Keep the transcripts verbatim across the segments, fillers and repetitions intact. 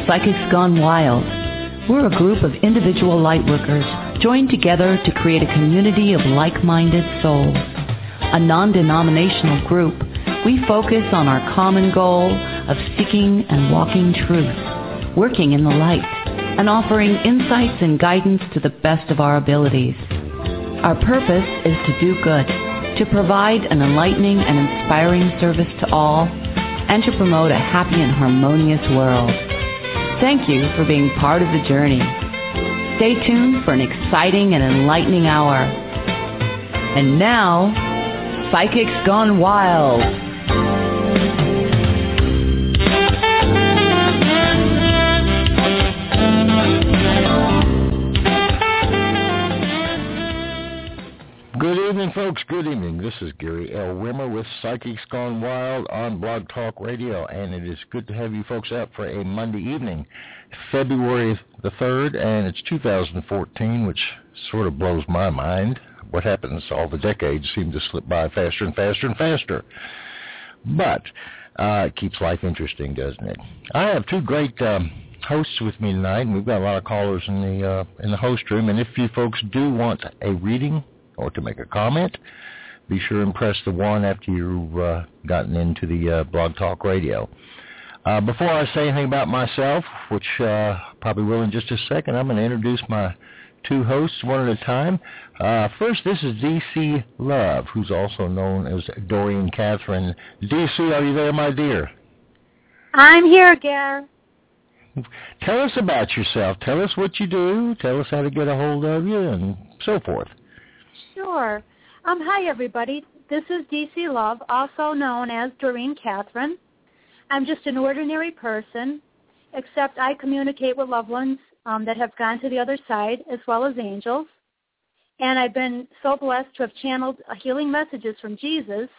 Psychics Gone Wild. We're a group of individual lightworkers joined together to create a community of like-minded souls. A non-denominational group, we focus on our common goal of seeking and walking truth, working in the light, and offering insights and guidance to the best of our abilities. Our purpose is to do good, to provide an enlightening and inspiring service to all, and to promote a happy and harmonious world. Thank you for being part of the journey. Stay tuned for an exciting and enlightening hour. And now, Psychics Gone Wild. Good evening, folks. Good evening. This is Gary L. Rimmer with Psychics Gone Wild on Blog Talk Radio, and it is good to have you folks out for a Monday evening, February the third, and it's two thousand fourteen, which sort of blows my mind. What happens? All the decades seem to slip by faster and faster and faster. But uh, it keeps life interesting, doesn't it? I have two great um, hosts with me tonight, and we've got a lot of callers in the uh, in the host room. And if you folks do want a reading or to make a comment, be sure and press the one after you've uh, gotten into the uh, Blog Talk Radio. Uh, before I say anything about myself, which uh, probably will in just a second, I'm going to introduce my two hosts one at a time. Uh, first, this is D C Love, who's also known as Doreen Catherine. D C, are you there, my dear? I'm here, Gar. Tell us about yourself. Tell us what you do. Tell us how to get a hold of you and so forth. Sure. Um, hi, everybody. This is D C Love, also known as Doreen Catherine. I'm just an ordinary person, except I communicate with loved ones um, that have gone to the other side, as well as angels. And I've been so blessed to have channeled uh, healing messages from Jesus.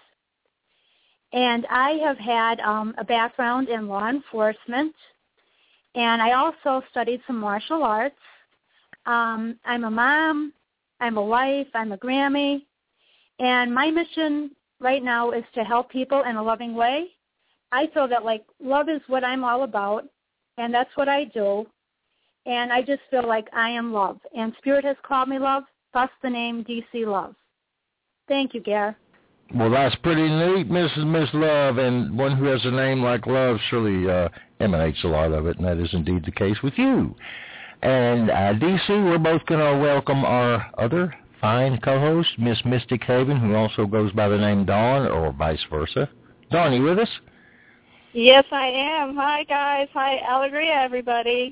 And I have had um, a background in law enforcement. And I also studied some martial arts. Um, I'm a mom. I'm a wife, I'm a Grammy, and my mission right now is to help people in a loving way. I feel that, like, love is what I'm all about, and that's what I do, and I just feel like I am love, and Spirit has called me love, thus the name D C Love. Thank you, Gar. Well, that's pretty neat, Missus Miss Love, and one who has a name like Love surely uh, emanates a lot of it, and that is indeed the case with you. And uh, D C, we're both going to welcome our other fine co-host, Miss Mystic Haven, who also goes by the name Dawn, or vice versa. Dawn, you with us? Yes, I am. Hi, guys. Hi, Alegria, everybody.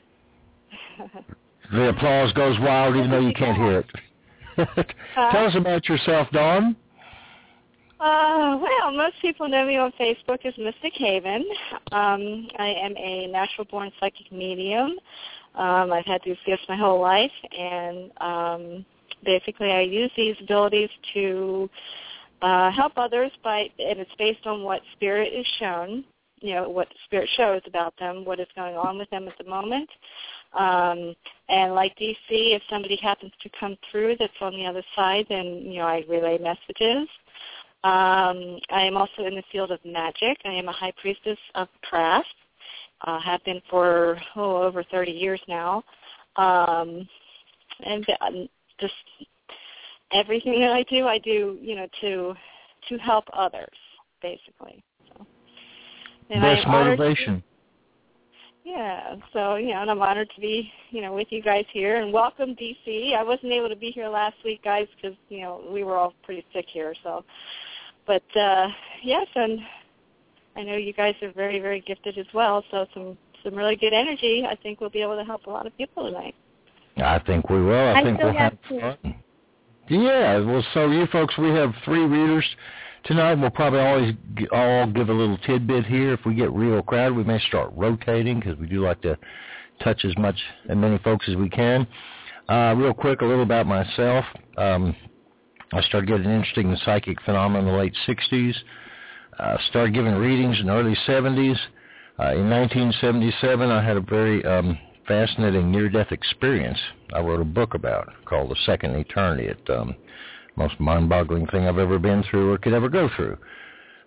The applause goes wild, even though you can't hear it. Tell us about yourself, Dawn. Uh, well, most people know me on Facebook as Mystic Haven. Um, I am a natural-born psychic medium. Um, I've had these gifts my whole life, and um, basically I use these abilities to uh, help others, by, and it's based on what Spirit is shown, you know, what Spirit shows about them, what is going on with them at the moment. Um, and like D C, if somebody happens to come through that's on the other side, then, you know, I relay messages. Um, I am also in the field of magic. I am a high priestess of craft. Uh, have been for oh, over thirty years now, um, and um, just everything that I do, I do, you know, to to help others, basically. So, and best motivation. To, yeah, so you know, and I'm honored to be, you know, with you guys here, and welcome, D C. I wasn't able to be here last week, guys, because you know we were all pretty sick here. So, but uh, yes, and I know you guys are very, very gifted as well, so some, some really good energy. I think we'll be able to help a lot of people tonight. I think we will. I, I think we'll have fun. Yeah, well, so you folks, we have three readers tonight. We'll probably always all give a little tidbit here. If we get real crowded, we may start rotating because we do like to touch as much and many folks as we can. Uh, real quick, a little about myself. Um, I started getting interested in the psychic phenomenon in the late sixties. Uh, started giving readings in the early seventies. Uh, in nineteen seventy-seven, I had a very um, fascinating near-death experience I wrote a book about called The Second Eternity. It's the um, most mind-boggling thing I've ever been through or could ever go through.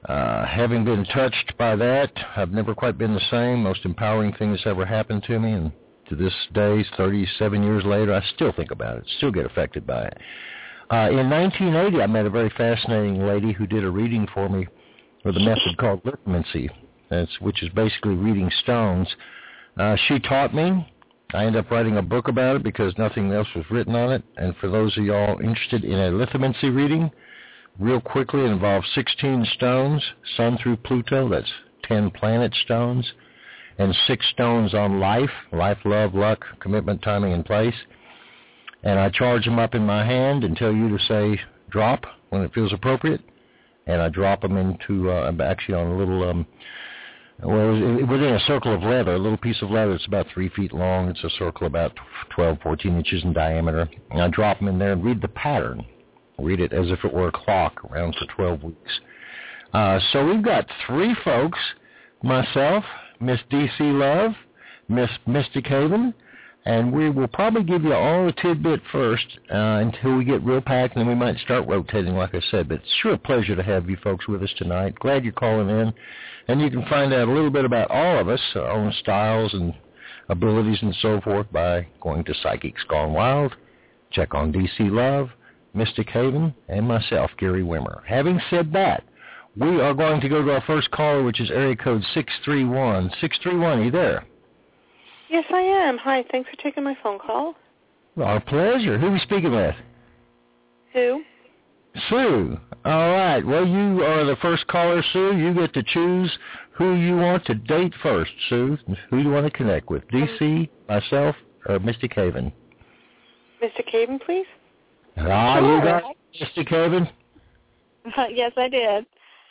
Uh, having been touched by that, I've never quite been the same. Most empowering thing that's ever happened to me, and to this day, thirty-seven years later, I still think about it, still get affected by it. Uh, in nineteen eighty, I met a very fascinating lady who did a reading for me with a method called lithomancy, that's, which is basically reading stones. Uh, she taught me. I ended up writing a book about it because nothing else was written on it. And for those of y'all interested in a lithomancy reading, real quickly, it involves sixteen stones, Sun through Pluto, that's ten planet stones, and six stones on life, life, love, luck, commitment, timing, and place. And I charge them up in my hand and tell you to say drop when it feels appropriate. And I drop them into, uh, actually on a little, um, well, within a circle of leather, a little piece of leather. It's about three feet long. It's a circle about twelve, fourteen inches in diameter. And I drop them in there and read the pattern. Read it as if it were a clock around for twelve weeks. Uh, so we've got three folks, myself, Miss D C Love, Miss Mystic Haven, and we will probably give you all a tidbit first uh, until we get real packed, and then we might start rotating, like I said. But it's sure a pleasure to have you folks with us tonight. Glad you're calling in. And you can find out a little bit about all of us, our own styles and abilities and so forth by going to Psychics Gone Wild. Check on D C Love, Mystic Haven, and myself, Gary Wimmer. Having said that, we are going to go to our first caller, which is area code six three one. six three one, are you there? Yes, I am. Hi, thanks for taking my phone call. Our pleasure. Who are we speaking with? Sue. Sue. All right. Well, you are the first caller, Sue. You get to choose who you want to date first, Sue. Who you want to connect with, D C, myself, or Mystic Haven? Mystic Haven, please. Ah, Sure. you got it, Mystic Haven? Yes, I did.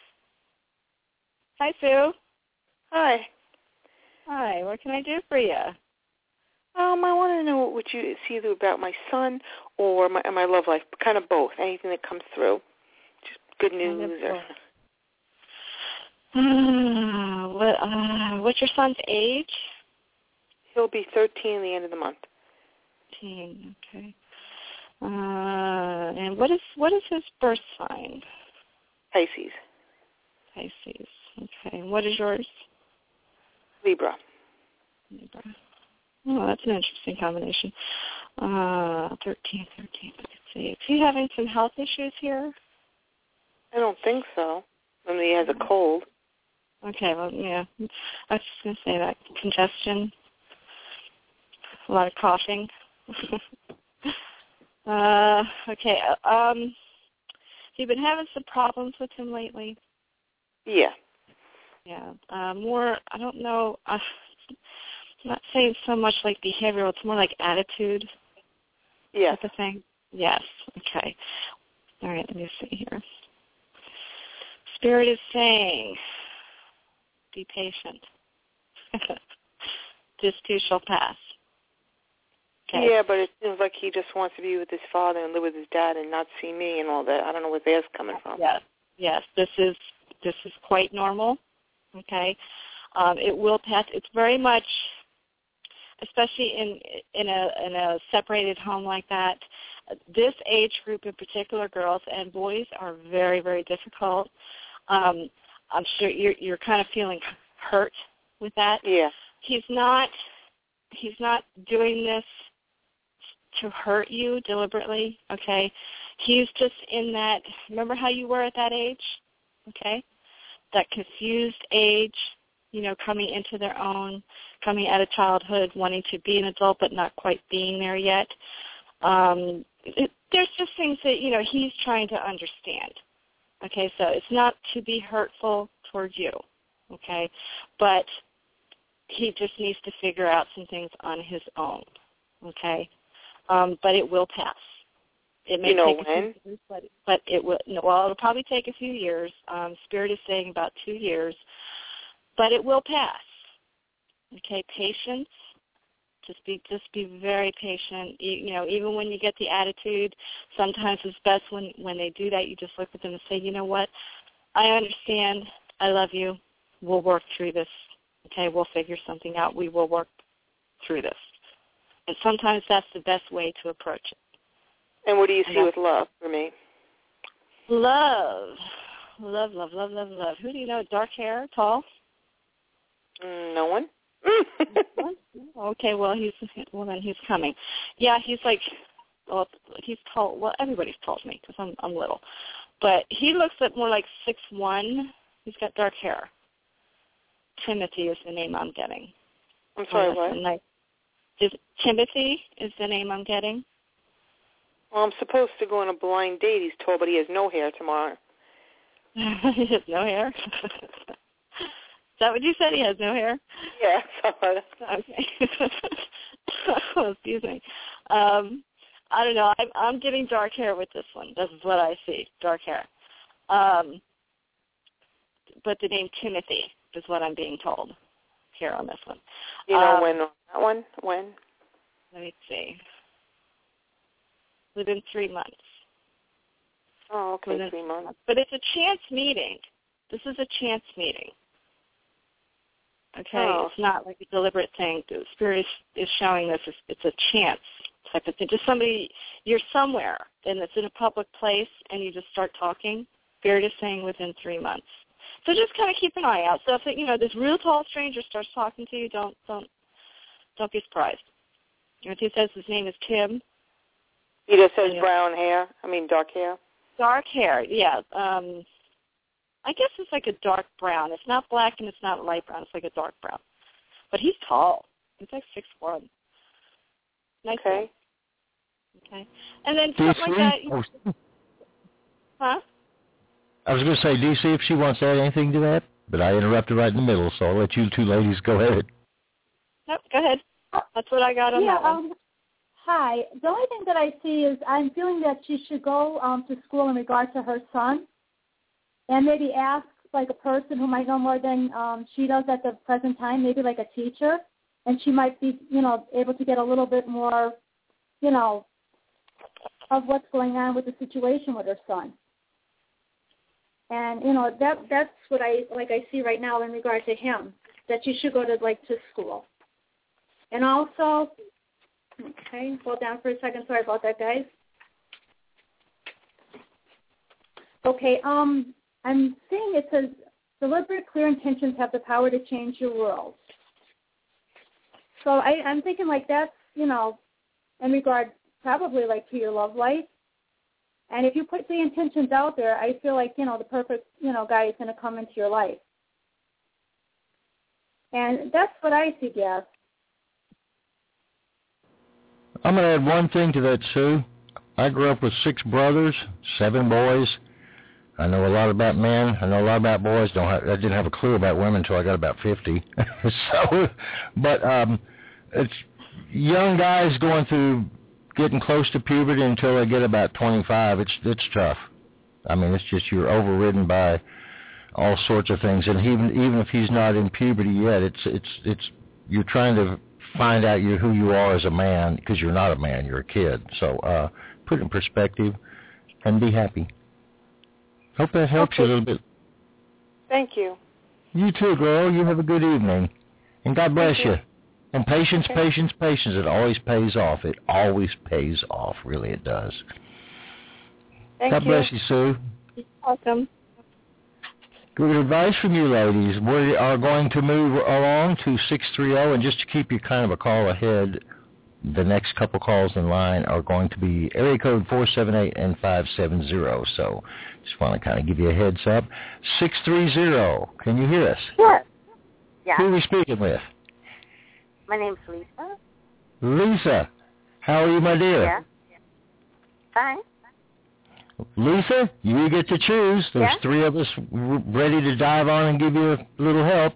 Hi, Sue. Hi. Hi, what can I do for you? Um, I want to know what you see either about my son or my my love life, kind of both. Anything that comes through, just good news or. Uh, what, uh, what's your son's age? He'll be thirteen at the end of the month. thirteen, okay. Uh, and what is what is his birth sign? Pisces. Pisces. Okay. And what is yours? Libra. Libra. Oh, that's an interesting combination. Uh, thirteen, thirteen. Let's see. Is he having some health issues here? I don't think so. I mean, he has a cold. Okay, well, yeah. I was just going to say that. Congestion. A lot of coughing. uh, okay. Um, have you been having some problems with him lately? Yeah. Yeah. Uh, more, I don't know. Uh, I'm not saying so much like behavioral. It's more like attitude. Yeah. Type of thing. Yes. Okay. All right. Let me see here. Spirit is saying, be patient. This too shall pass. Okay. Yeah, but it seems like he just wants to be with his father and live with his dad and not see me and all that. I don't know where that's coming from. Yes. Yes. This is this is quite normal. Okay. Um, it will pass. It's very much, especially in in a in a separated home like that. This age group in particular, girls and boys, are very, very difficult. Um, I'm sure you're you're kind of feeling hurt with that. Yeah. He's not he's not doing this to hurt you deliberately, okay? He's just in that, remember how you were at that age, okay? That confused age, you know, coming into their own, coming out of childhood, wanting to be an adult but not quite being there yet. Um, it, there's just things that, you know, he's trying to understand, okay? So it's not to be hurtful towards you, okay? But he just needs to figure out some things on his own, okay? Um, but it will pass. It may you know take when? a few years, but, but it will. No, well, it'll probably take a few years. Um, Spirit is saying about two years, but it will pass. Okay, patience. Just be, just be very patient. You, you know, even when you get the attitude, sometimes it's best when when they do that. You just look at them and say, you know what? I understand. I love you. We'll work through this. Okay, we'll figure something out. We will work through this. And sometimes that's the best way to approach it. And what do you see with love for me? Love. love, love, love, love, love. Who do you know? Dark hair, tall? Mm, no one. Okay, well, he's well then he's coming. Yeah, he's like, well, he's tall. Well, everybody's tall to me because I'm I'm little, but he looks at more like six one. He's got dark hair. Timothy is the name I'm getting. I'm sorry, oh, what? Nice. Is Timothy is the name I'm getting? Well, I'm supposed to go on a blind date, he's told, but he has no hair tomorrow. He has no hair? Is that what you said? He has no hair? Yeah. Okay. Oh, excuse me. Um, I don't know. I'm, I'm getting dark hair with this one. This is what I see, dark hair. Um, but the name Timothy is what I'm being told here on this one. You know um, when on that one? When? Let me see. Within three months. Oh, okay, Within three months. But it's a chance meeting. This is a chance meeting. Okay, oh. It's not like a deliberate thing. The Spirit is, is showing this. It's, it's a chance type of thing. Just somebody, you're somewhere, and it's in a public place, and you just start talking. Spirit is saying within three months. So just kind of keep an eye out. So if you know this real tall stranger starts talking to you, don't don't don't be surprised. If he says his name is Tim, He just has yeah. brown hair. I mean, dark hair. Dark hair, yeah. Um, I guess it's like a dark brown. It's not black and it's not light brown. It's like a dark brown. But he's tall. He's like six one. Nice Okay. guy. Okay. And then something like that. You, Oh. huh? I was going to say, D C, if she wants to add anything to that, but I interrupted right in the middle, so I'll let you two ladies go ahead. Nope, go ahead. That's what I got on yeah, that one. Um, hi. The only thing that I see is I'm feeling that she should go um, to school in regard to her son and maybe ask like a person who might know more than um, she does at the present time, maybe like a teacher, and she might be, you know, able to get a little bit more, you know, of what's going on with the situation with her son. And, you know, that that's what I, like I see right now in regard to him, that you should go to, like, to school. And also, okay, hold down for a second. Sorry about that, guys. Okay, um, I'm seeing it says, deliberate, clear intentions have the power to change your world. So I, I'm thinking, like, that's, you know, in regard probably, like, to your love life. And if you put the intentions out there, I feel like, you know, the perfect, you know, guy is going to come into your life. And that's what I see, Gas. I'm going to add one thing to that, Sue. I grew up with six brothers, seven boys. I know a lot about men. I know a lot about boys. Don't have, I didn't have a clue about women until I got about fifty. so, but um, it's young guys going through getting close to puberty until they get about twenty-five. It's it's tough. I mean, it's just you're overridden by all sorts of things, and even even if he's not in puberty yet, it's it's it's you're trying to find out you who you are as a man because you're not a man, you're a kid. So uh, put it in perspective and be happy. Hope that helps okay. you a little bit. Thank you. You too, girl. You have a good evening, and God bless Thank you. you. And patience, Okay. patience, patience. It always pays off. It always pays off. Really, it does. Thank God you. bless you, Sue. You're welcome. Good advice from you ladies. We are going to move along to six three zero, and just to keep you kind of a call ahead, the next couple calls in line are going to be area code four seven eight and five seven zero. So just want to kind of give you a heads up. six three zero. Can you hear us? Yes. Yeah. Who are we speaking with? My name's Lisa. Lisa. How are you, my dear? Yeah. Fine. Lisa, you get to choose. There's Yeah? three of us r- ready to dive on and give you a little help.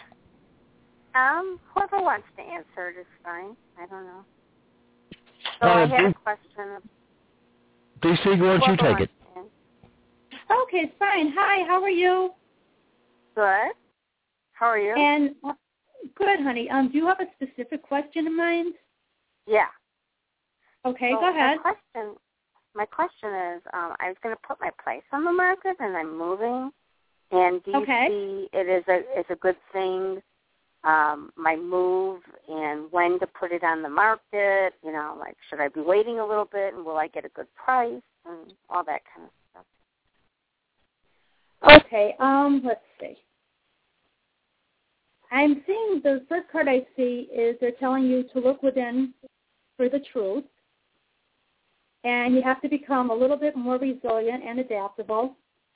um, whoever wants to answer it is fine. I don't know. So Uh, I had D- a question. D C, why don't you Whoever take it? wants to answer. Okay, fine. Hi, how are you? Good. How are you? And uh, good, honey. Um, do you have a specific question in mind? yeah. Okay, So go ahead. My question, my question is, um, I was going to put my place on the market, and I'm moving. And do you Okay. see it is a is a good thing? Um, my move and when to put it on the market. You know, like should I be waiting a little bit, and will I get a good price, and all that kind of stuff. Okay, um, let's see. I'm seeing the first card I see is they're telling you to look within for the truth, and you have to become a little bit more resilient and adaptable.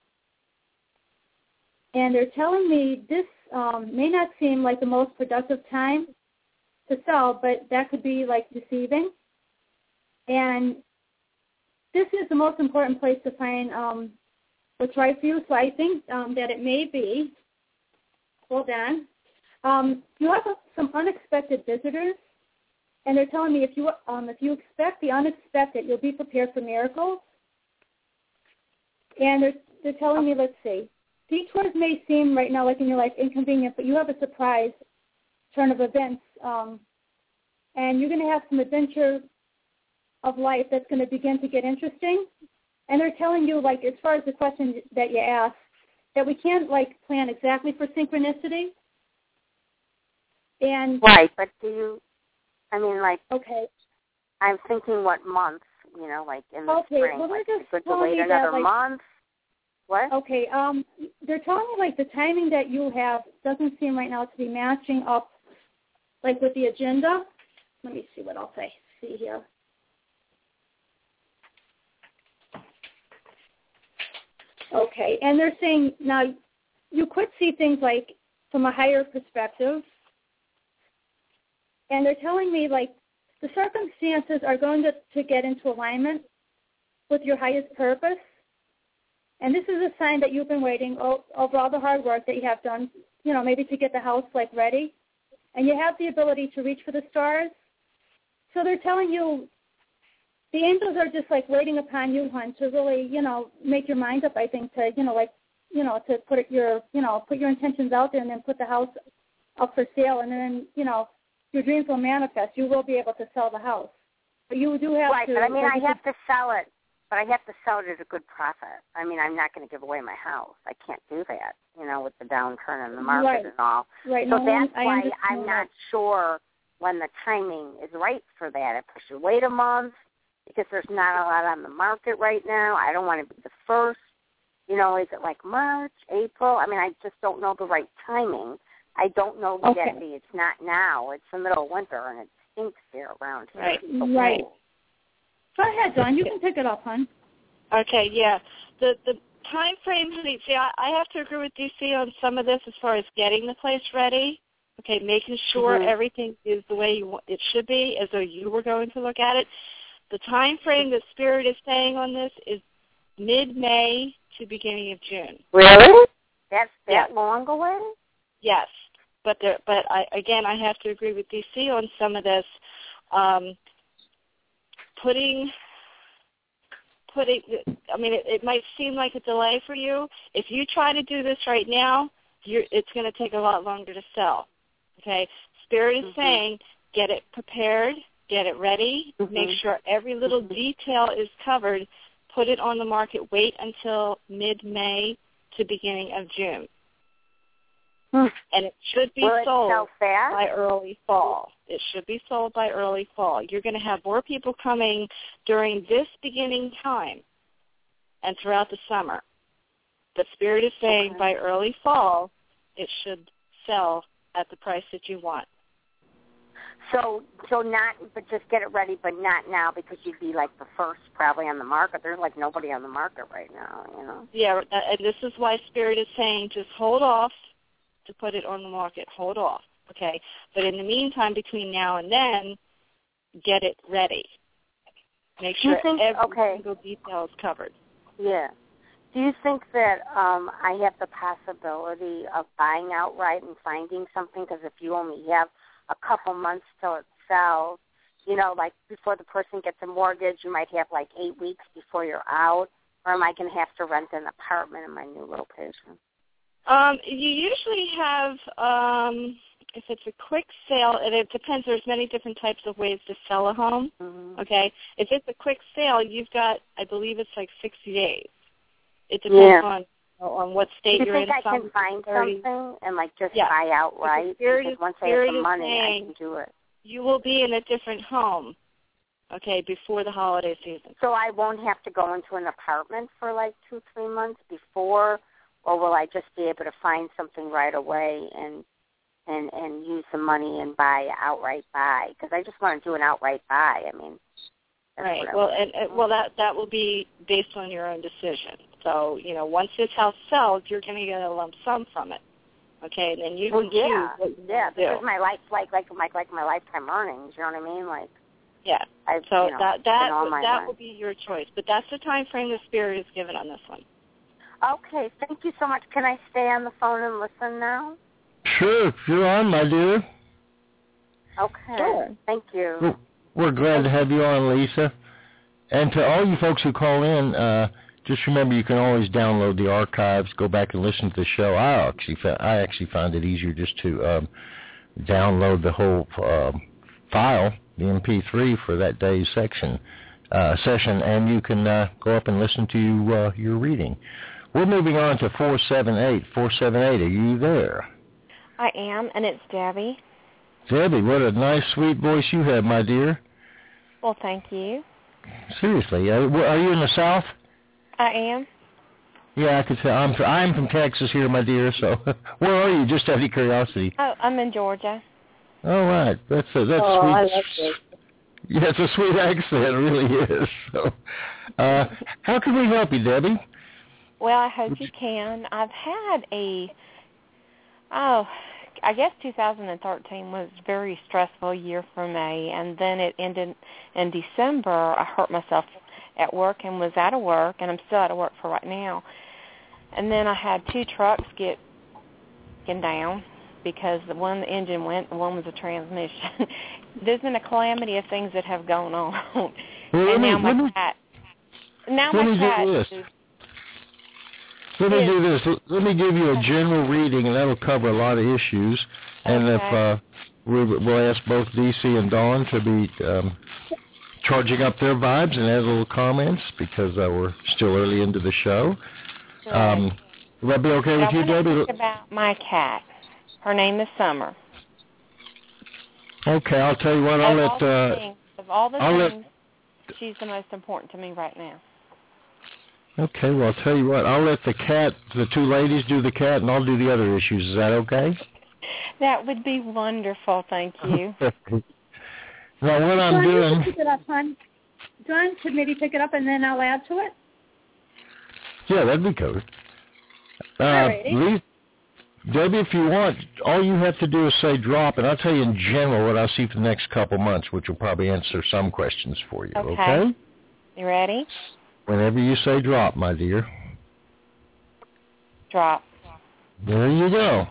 And they're telling me this um, may not seem like the most productive time to sell, but that could be like deceiving. And this is the most important place to find um, what's right for you. So I think um, that it may be, hold on, um, you have some unexpected visitors, and they're telling me if you um, if you expect the unexpected, you'll be prepared for miracles. And they're, they're telling me, let's see, detours may seem right now like in your life inconvenient, but you have a surprise turn of events, um, and you're going to have some adventure of life that's going to begin to get interesting. And they're telling you, like, as far as the question that you asked, that we can't, like, plan exactly for synchronicity. And right, but do you, I mean, like, okay, I'm thinking what month, you know, like in the okay, spring. well, they're like, just good to telling wait me another that, like, month. What? Okay, um, they're telling me, like, the timing that you have doesn't seem right now to be matching up, like, with the agenda. Let me see what else I see here. Okay, and they're saying now you could see things like from a higher perspective, and they're telling me like the circumstances are going to, to get into alignment with your highest purpose, and this is a sign that you've been waiting over all the hard work that you have done, you know, maybe to get the house like ready, and you have the ability to reach for the stars. So they're telling you the angels are just like waiting upon you, hon, to really, you know, make your mind up, I think, to, you know, like, you know, to put your, you know, put your intentions out there and then put the house up for sale, and then, you know, your dreams will manifest. You will be able to sell the house. But you do have right, to. Right, but I mean, I have to, to sell it, but I have to sell it at a good profit. I mean, I'm not going to give away my house. I can't do that, you know, with the downturn in the market right. and all. Right. So no, that's I why I'm not sure when the timing is right for that. If I should wait a month, because there's not a lot on the market right now. I don't want to be the first. You know, is it like March, April? I mean, I just don't know the right timing. I don't know the okay. Debbie. It's not now. It's the middle of winter, and it stinks here around here. Right. So right. cool. Go ahead, Dawn. You can pick it up, hon. Okay, yeah. The the time frame, honey, see, I, I have to agree with D C on some of this as far as getting the place ready. Okay, making sure mm-hmm. everything is the way you want, it should be, as though you were going to look at it. The time frame that Spirit is saying on this is mid-May to beginning of June. Really? That's that yes. long away? Yes, but there, but I, again, I have to agree with D C on some of this. Um, putting, putting. I mean, it, it might seem like a delay for you. If you try to do this right now, you're, it's going to take a lot longer to sell. Okay, Spirit is mm-hmm. saying, get it prepared. Get it ready. Mm-hmm. Make sure every little mm-hmm. detail is covered. Put it on the market. Wait until mid-May to beginning of June. Hmm. And it should be Will sold it sell fast? by early fall. It should be sold by early fall. You're going to have more people coming during this beginning time and throughout the summer. The Spirit is saying okay. by early fall, it should sell at the price that you want. So, so not, but just get it ready, but not now because you'd be like the first probably on the market. There's like nobody on the market right now, you know. Yeah, and this is why Spirit is saying just hold off to put it on the market. Hold off, okay? But in the meantime, between now and then, get it ready. Make sure think, every okay. single detail is covered. Yeah. Do you think that um, I have the possibility of buying outright and finding something? Because if you only have a couple months till it sells, you know, like before the person gets a mortgage, you might have like eight weeks before you're out, or am I going to have to rent an apartment in my new location? Um, you usually have, um, if it's a quick sale, and it depends, there's many different types of ways to sell a home, mm-hmm. okay? If it's a quick sale, you've got, I believe it's like sixty days. It depends yeah. on on what state you you're in. Do you think I Some can find thirty something and, like, just yeah. buy outright? Because, because once I have the money, saying, I can do it. You will be in a different home, okay, before the holiday season. So I won't have to go into an apartment for, like, two, three months before or will I just be able to find something right away and and and use the money and buy outright buy? Because I just want to do an outright buy. I mean, that's right. what I Well, want. and, and well, that that will be based on your own decision. So, you know, once this house sells, you're going to get a lump sum from it. Okay, and then you well, can yeah, choose what you yeah, want to do. because my life, like like my like my lifetime earnings. You know what I mean? Like, yeah. I've, So you know, that that all my that life. will be your choice. But that's the time frame the Spirit is given on this one. Okay, thank you so much. Can I stay on the phone and listen now? Sure, if you're on, my dear. Okay. Sure. Thank you. We're, we're glad to have you on, Lisa. And to all you folks who call in, uh, just remember you can always download the archives, go back and listen to the show. I actually, I actually find it easier just to um, download the whole uh, file, the M P three for that day's section uh, session, and you can uh, go up and listen to you, uh, your reading. We're moving on to four seven eight. four seven eight, are you there? I am, and it's Debbie. Debbie, what a nice, sweet voice you have, my dear. Well, thank you. Seriously, uh, are you in the South? I am. Yeah, I could tell. I'm from, I'm from Texas here, my dear, so where are you, just out of curiosity? Oh, I'm in Georgia. All right. That's a, that's oh, sweet. I love this. Yeah, it's a sweet accent, it really is. So, uh, how can we help you, Debbie? Well, I hope you can. I've had a, oh, I guess two thousand thirteen was a very stressful year for me, and then it ended in December. I hurt myself at work and was out of work, and I'm still out of work for right now. And then I had two trucks get taken down because the one the engine went, and one was a transmission. There's been a calamity of things that have gone on, Well, and let me, now my let me, cat. Now let my me cat. do this. Is, Let me is, do this. Let me give you a general reading, and that'll cover a lot of issues. And Okay. if uh, we, we'll ask both D C and Dawn to be um, charging up their vibes and add little comments because uh, we're still early into the show. Right. Um, will that be okay But with you, I want to Debbie? talk about my cat. Her name is Summer. Okay, I'll tell you what. I'll of let. all the Uh, things, of all the I'll let- things, she's the most important to me right now. Okay, well, I'll tell you what. I'll let the cat, the two ladies, do the cat, and I'll do the other issues. Is that okay? That would be wonderful. Thank you. Now, what I'm John, you doing. should pick it up, hon. John could maybe pick it up and then I'll add to it. Yeah, that'd be good. Uh, Alrighty. Lee, Debbie, if you want, all you have to do is say drop, and I'll tell you in general what I see for the next couple months, which will probably answer some questions for you, Okay. okay? You ready? Whenever you say drop, my dear. Drop. There you go.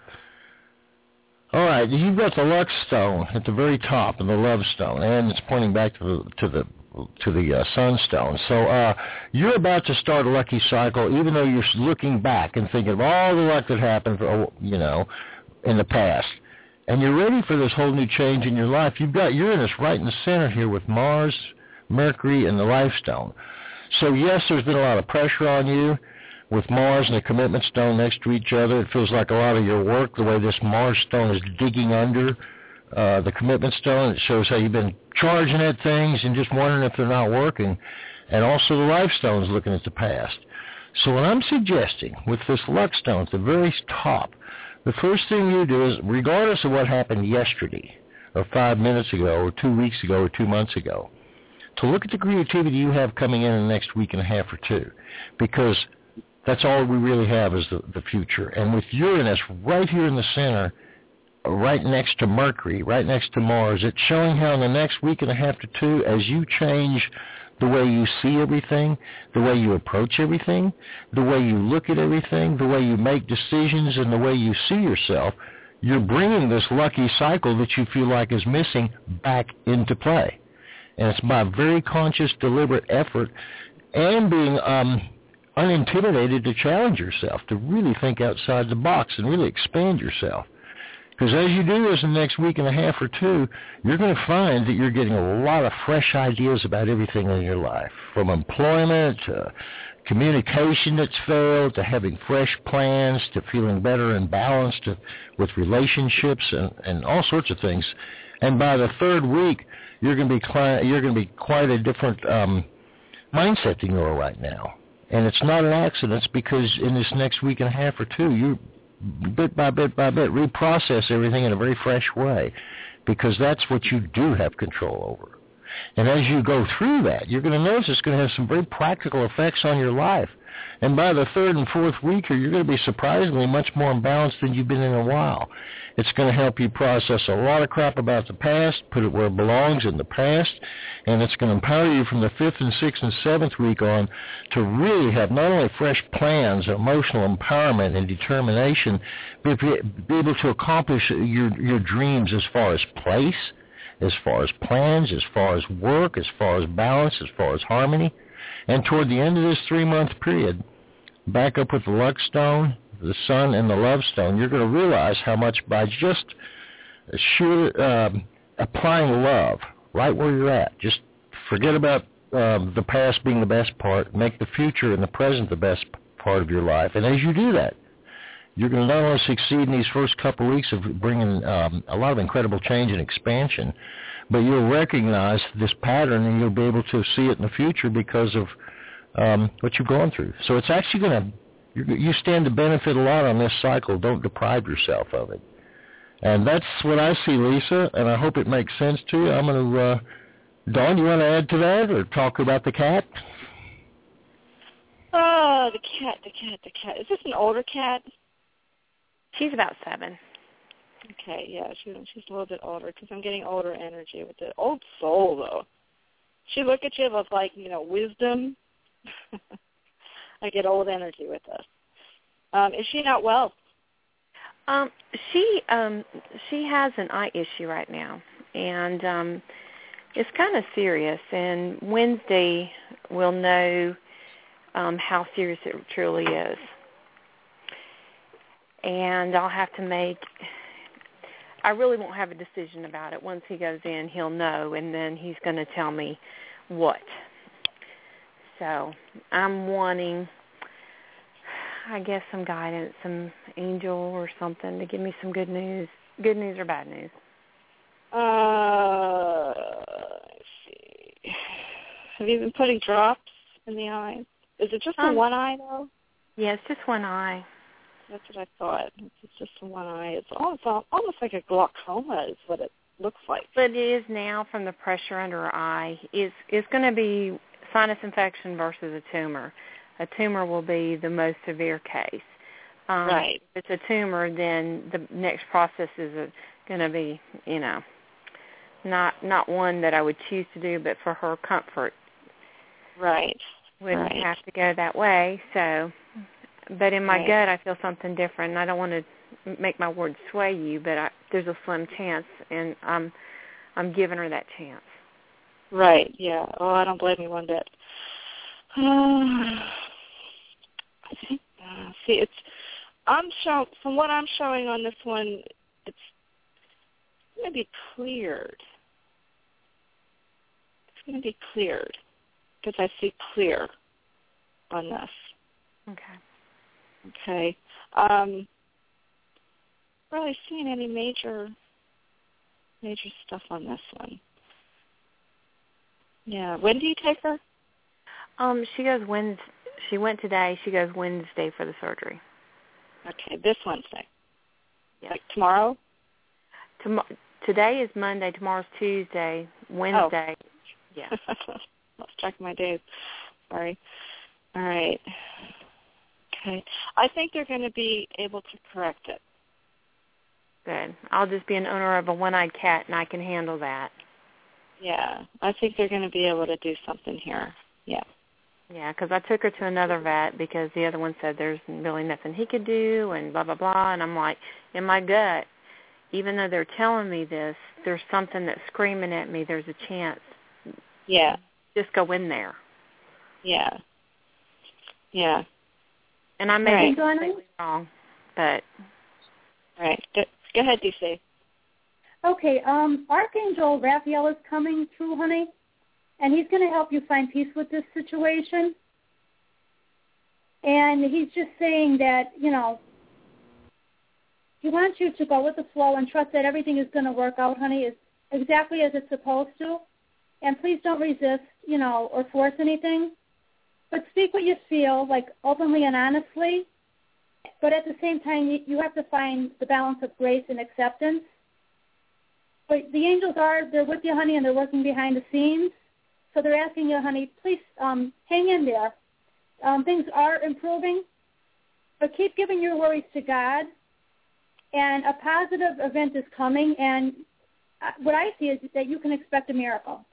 All right, you've got the luck stone at the very top, and the love stone, and it's pointing back to the to the to the uh, sunstone. So uh, you're about to start a lucky cycle, even though you're looking back and thinking of all the luck that happened, for, you know, in the past, and you're ready for this whole new change in your life. You've got Uranus right in the center here with Mars, Mercury, and the life stone. So yes, there's been a lot of pressure on you. With Mars and the commitment stone next to each other, it feels like a lot of your work, the way this Mars stone is digging under uh, the commitment stone, it shows how you've been charging at things and just wondering if they're not working. And also the life stone is looking at the past. So what I'm suggesting with this luck stone at the very top, the first thing you do is, regardless of what happened yesterday or five minutes ago or two weeks ago or two months ago, to look at the creativity you have coming in in the next week and a half or two, because that's all we really have is the, the future. And with Uranus right here in the center, right next to Mercury, right next to Mars, it's showing how in the next week and a half to two, as you change the way you see everything, the way you approach everything, the way you look at everything, the way you make decisions, and the way you see yourself, you're bringing this lucky cycle that you feel like is missing back into play. And it's by very conscious, deliberate effort and being um, unintimidated to challenge yourself, to really think outside the box and really expand yourself. Because as you do this in the next week and a half or two, you're going to find that you're getting a lot of fresh ideas about everything in your life, from employment to communication that's failed, to having fresh plans, to feeling better and balanced to, with relationships and, and all sorts of things. And by the third week, you're going to be cli- you're going to be quite a different um, mindset than you are right now. And it's not an accident. It's because in this next week and a half or two, you bit by bit by bit reprocess everything in a very fresh way, because that's what you do have control over. And as you go through that, you're going to notice it's going to have some very practical effects on your life. And by the third and fourth week, you're going to be surprisingly much more imbalanced than you've been in a while. It's going to help you process a lot of crap about the past, put it where it belongs in the past, and it's going to empower you from the fifth and sixth and seventh week on to really have not only fresh plans, emotional empowerment and determination, but be able to accomplish your, your dreams as far as place, as far as plans, as far as work, as far as balance, as far as harmony. And toward the end of this three-month period, back up with the luck stone, the sun, and the love stone, you're going to realize how much by just sheer, uh, applying love right where you're at, just forget about uh, the past being the best part, make the future and the present the best part of your life. And as you do that, you're going to not only succeed in these first couple of weeks of bringing um, a lot of incredible change and expansion, but you'll recognize this pattern and you'll be able to see it in the future because of um, what you've gone through. So it's actually going to, you stand to benefit a lot on this cycle. Don't deprive yourself of it. And that's what I see, Lisa, and I hope it makes sense to you. I'm going to, uh, Dawn, you want to add to that or talk about the cat? Oh, the cat, the cat, the cat. Is this an older cat? She's about seven. Okay, yeah, she, she's a little bit older because I'm getting older energy with the old soul, though. She look at you with, like, you know, wisdom. I get old energy with this. Um, is she not well? Um, she um, she has an eye issue right now, and um, it's kind of serious. And Wednesday we'll know um, how serious it truly is. And I'll have to make, I really won't have a decision about it. Once he goes in, he'll know, and then he's going to tell me what. So I'm wanting, I guess, some guidance, some angel or something to give me some good news. Good news or bad news? Uh, let's see. Have you been putting drops in the eyes? Is it just um, the one eye, though? Yeah, it's just one eye. That's what I thought. It's just the one eye. It's almost, almost like a glaucoma is what it looks like. But it is now from the pressure under her eye. It's, it's going to be sinus infection versus a tumor. A tumor will be the most severe case. Um, right. If it's a tumor, then the next process is going to be, you know, not not one that I would choose to do, but for her comfort. Right. Wouldn't right. have to go that way. So, but in my right. gut, I feel something different. And I don't want to make my words sway you, but I, there's a slim chance, and I'm I'm giving her that chance. Right. Yeah. Oh, I don't blame you one bit. Uh, I think. Uh, see, it's. I'm show from what I'm showing on this one. It's going to be cleared. It's going to be cleared because I see clear on this. Okay. Okay. Um, really seeing any major, major stuff on this one. Yeah. When do you take her? Um, she goes Wednesday. She went today. She goes Wednesday for the surgery. Okay, this Wednesday. Yes. Like tomorrow? Tom- today is Monday. Tomorrow's Tuesday. Wednesday. Oh. Yeah. Let's check my days. Sorry. All right. Okay. I think they're going to be able to correct it. Good. I'll just be an owner of a one-eyed cat, and I can handle that. Yeah. I think they're going to be able to do something here. Yeah. Yeah, because I took her to another vet because the other one said there's really nothing he could do and blah, blah, blah. And I'm like, in my gut, even though they're telling me this, there's something that's screaming at me, there's a chance. Yeah. Just go in there. Yeah. Yeah. And I may right. be completely wrong, but... All right. Go, go ahead, D C. Okay. Um, Archangel Raphael is coming through, honey, and he's going to help you find peace with this situation. And he's just saying that, you know, he wants you to go with the flow and trust that everything is going to work out, honey, is exactly as it's supposed to. And please don't resist, you know, or force anything. but speak what you feel, like openly and honestly. But at the same time, you, you have to find the balance of grace and acceptance. But the angels are, they're with you, honey, and they're working behind the scenes. So they're asking you, honey, please um, hang in there. Um, things are improving, but keep giving your worries to God. And a positive event is coming, and what I see is that you can expect a miracle.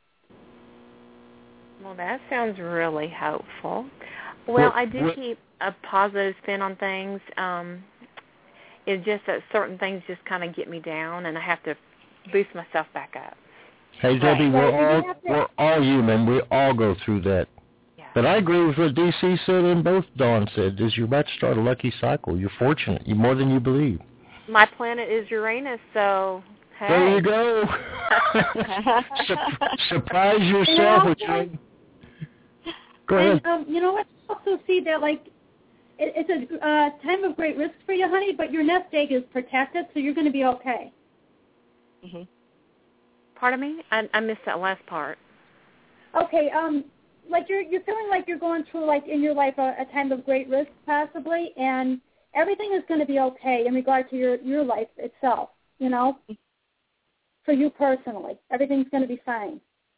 Well, that sounds really hopeful. Well, I do keep a positive spin on things. Um, it's just that certain things just kind of get me down, and I have to boost myself back up. Hey, Debbie, we're all, we're all human. We all go through that. Yeah. But I agree with what D C said and both Dawn said, is you're about to start a lucky cycle. You're fortunate. You're more than you believe. My planet is Uranus, so... Hey. There you go. Sur- surprise yourself. You know, go ahead. And, um, you know what? I also see that, like, it, it's a uh, time of great risk for you, honey, but your nest egg is protected, so you're going to be okay. Mm-hmm. Pardon me? I, I missed that last part. Okay, um, like you're you're feeling like you're going through, like, in your life a, a time of great risk, possibly, and everything is going to be okay in regard to your, your life itself, you know? For you personally. Everything's going to be fine.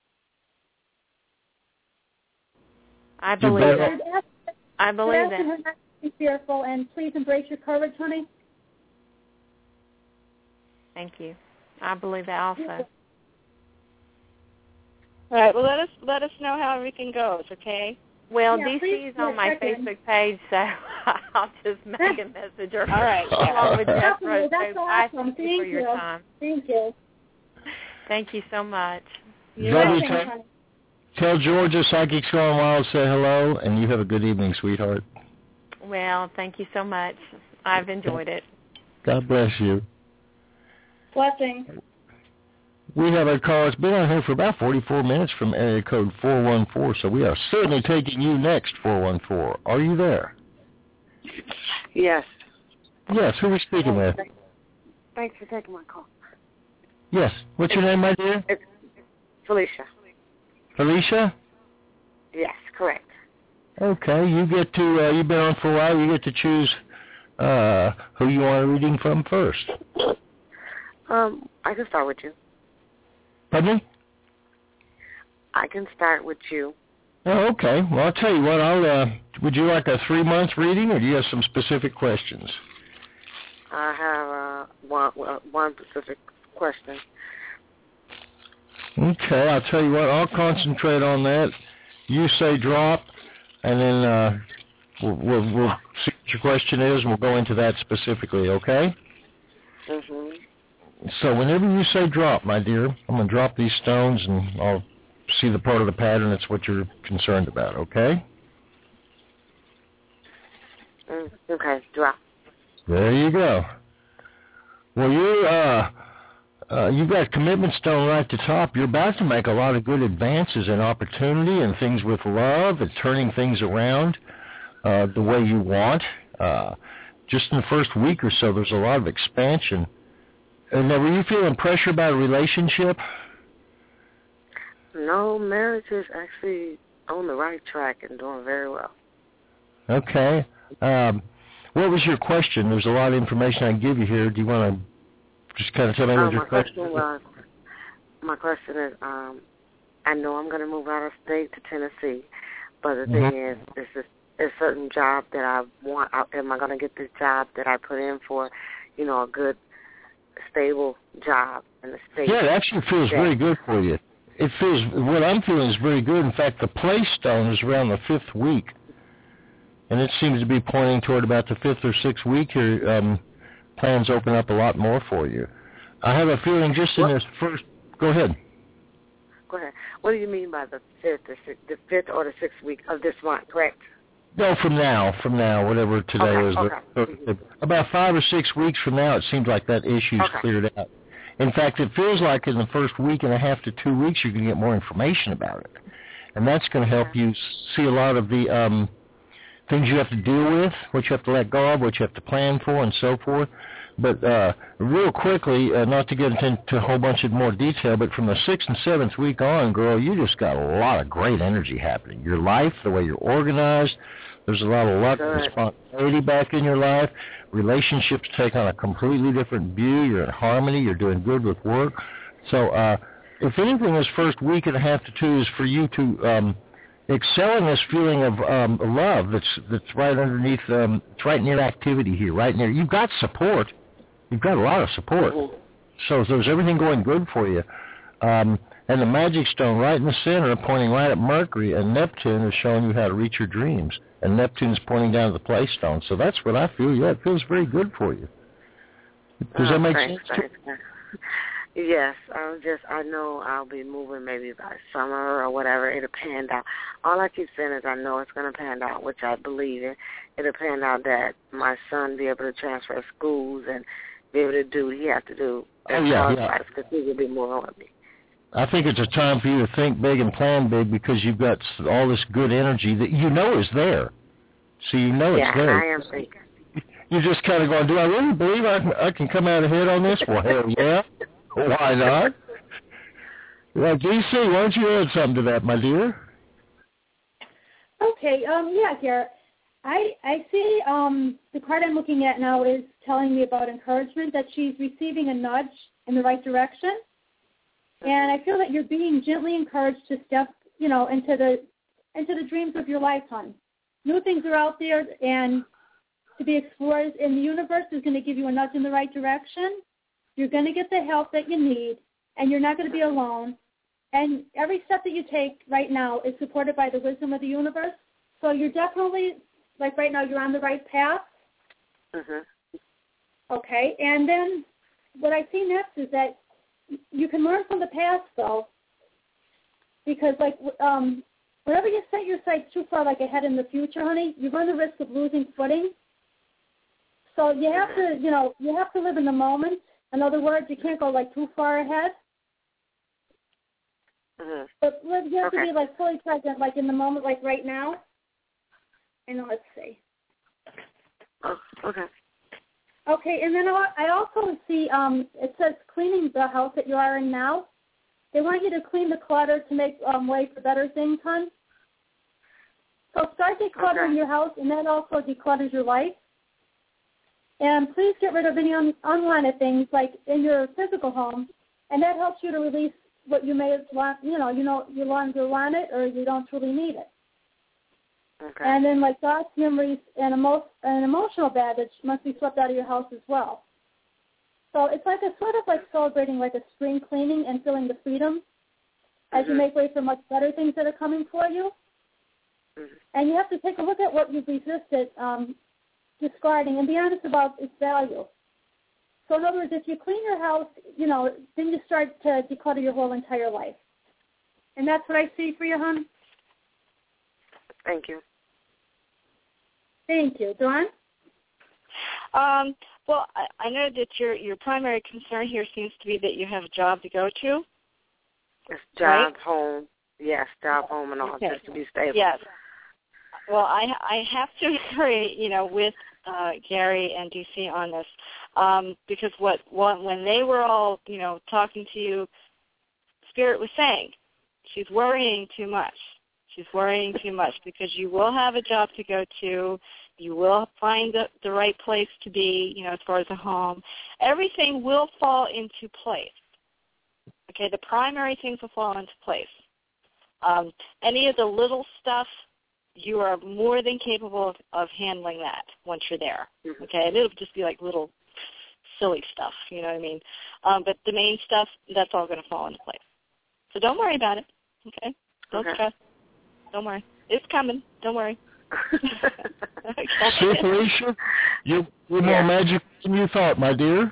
I believe it. Ask, I believe it. Her not to be fearful, and please embrace your courage, honey. Thank you. I believe that also. All right. Well, let us let us know how everything goes. Okay. Well, yeah, D C is on my Facebook page, so I'll just make a message. Or all right. Along with Jeff Rose. That's so awesome. I thank, thank you for you. your time. Thank you. Thank you so much. Love you. Tell, tell Georgia Psychics Gone Wild say hello, and you have a good evening, sweetheart. Well, thank you so much. I've enjoyed it. God bless you. Blessings. We have a call. It's been on here for about forty-four minutes from area code four one four, so we are certainly taking you next, four one four. Are you there? Yes. Yes, who are we speaking with? Thanks for taking my call. Yes. What's your name, my dear? It's Felicia. Felicia? Yes, correct. Okay, you get to, uh, you've been on for a while, you get to choose uh, who you want a reading from first. Um, I can start with you. Pardon me? I can start with you. Oh, okay. Well, I'll tell you what, I'll, uh, would you like a three-month reading, or do you have some specific questions? I have uh, one, uh, one specific question. Okay, I'll tell you what, I'll concentrate on that. You say drop, and then uh, we'll, we'll, we'll see what your question is, and we'll go into that specifically, okay? Mm-hmm. So whenever you say drop, my dear, I'm going to drop these stones, and I'll see the part of the pattern that's what you're concerned about, okay? Mm, okay, drop. There you go. Well, you, uh, uh, you've got commitment stone right at the top. You're about to make a lot of good advances in opportunity and things with love and turning things around uh, the way you want. Uh, just in the first week or so, there's a lot of expansion. And now, were you feeling pressure about a relationship? No, marriage is actually on the right track and doing very well. Okay. Um, what was your question? There's a lot of information I can give you here. Do you want to just kind of tell me uh, what your my question question is? was, my question is, um, I know I'm going to move out of state to Tennessee, but the Mm-hmm. thing is, is this a certain job that I want. I, am I going to get this job that I put in for, you know, a good, stable job in the state? Yeah, it actually feels that, very good for you. It feels, what I'm feeling is very good. In fact, the place stone is around the fifth week. And it seems to be pointing toward about the fifth or sixth week here. Um, plans open up a lot more for you. I have a feeling just in what? this first... Go ahead. Go ahead. What do you mean by the fifth or sixth, the fifth or the sixth week of this month, correct? No, from now, from now, whatever today okay, is. Okay. Uh, about five or six weeks from now, it seems like that issue's okay. cleared out. In fact, it feels like in the first week and a half to two weeks, you're going to get more information about it. And that's going to help okay. you see a lot of the um, things you have to deal with, what you have to let go of, what you have to plan for, and so forth. But uh, real quickly, uh, not to get into a whole bunch of more detail, but from the sixth and seventh week on, girl, you just got a lot of great energy happening. Your life, the way you're organized, there's a lot of luck and responsibility back in your life. Relationships take on a completely different view. You're in harmony. You're doing good with work. So uh, if anything, this first week and a half to two is for you to um, excel in this feeling of um, love that's that's right underneath, um, it's right near activity here, right near. You've got support. You've got a lot of support. Mm-hmm. So there's everything going good for you. Um, and the magic stone right in the center, pointing right at Mercury, and Neptune is showing you how to reach your dreams. And Neptune is pointing down to the play stone. So that's what I feel. Yeah, it feels very good for you. Does oh, that make thanks, sense? Thanks. Yes, I'm just, I know I'll be moving maybe by summer or whatever. It'll pan out. All I keep saying is I know it's going to pan out, which I believe it. It'll pan out that my son be able to transfer schools and be able to do what he has to do. Oh, yeah, yeah. Because he will be more on me. I think it's a time for you to think big and plan big because you've got all this good energy that you know is there. So you know yeah, it's there. Yeah, I am thinking. You're just kind of going, do I really believe I can, I can come out ahead on this? Well, hell yeah. Why not? Well, D C, why don't you add something to that, my dear? Okay, um, yeah, Garrett. I I see um, the card I'm looking at now is telling me about encouragement, that she's receiving a nudge in the right direction. And I feel that you're being gently encouraged to step, you know, into the into the dreams of your life, hon. New things are out there and to be explored, and the universe is going to give you a nudge in the right direction. You're going to get the help that you need, and you're not going to be alone. And every step that you take right now is supported by the wisdom of the universe. So you're definitely, like right now, you're on the right path. Mm-hmm. Okay, and then what I see next is that you can learn from the past, though, because, like, um, whenever you set your sights too far, like, ahead in the future, honey, you run the risk of losing footing. So you have to, you know, you have to live in the moment. In other words, you can't go, like, too far ahead. Mm-hmm. But you have okay. to be, like, fully present, like, in the moment, like right now. And let's see. Oh, okay. Okay, and then I also see um, it says cleaning the house that you are in now. They want you to clean the clutter to make um, way for better things, hon. So start decluttering okay. your house, and that also declutters your life. And please get rid of any un- unwanted things, like in your physical home, and that helps you to release what you may have want, you know, you know, you longer want it or you don't truly need it. Okay. And then, like, thoughts, memories, and, emo- and emotional baggage must be swept out of your house as well. So it's like a sort of like celebrating like a spring cleaning and feeling the freedom mm-hmm. as you make way for much better things that are coming for you. Mm-hmm. And you have to take a look at what you've resisted um, discarding and be honest about its value. So in other words, if you clean your house, you know, then you start to declutter your whole entire life. And that's what I see for you, hon. Thank you. Thank you. Dawn? Um, well, I, I know that your your primary concern here seems to be that you have a job to go to. It's job, right? home. Yes, job, home, and all, okay. just to be stable. Yes. Well, I I have to agree, you know, with uh, Gary and D C on this, um, because what, what when they were all, you know, talking to you, Spirit was saying, she's worrying too much. She's worrying too much because you will have a job to go to. You will find the, the right place to be, you know, as far as a home. Everything will fall into place. Okay, the primary things will fall into place. Um, any of the little stuff, you are more than capable of, of handling that once you're there. Okay, and it'll just be like little silly stuff, you know what I mean? Um, but the main stuff, that's all going to fall into place. So don't worry about it, okay? Don't okay. stress. Don't worry. It's coming. Don't worry. See, Felicia, you, you're more yeah. magical than you thought, my dear.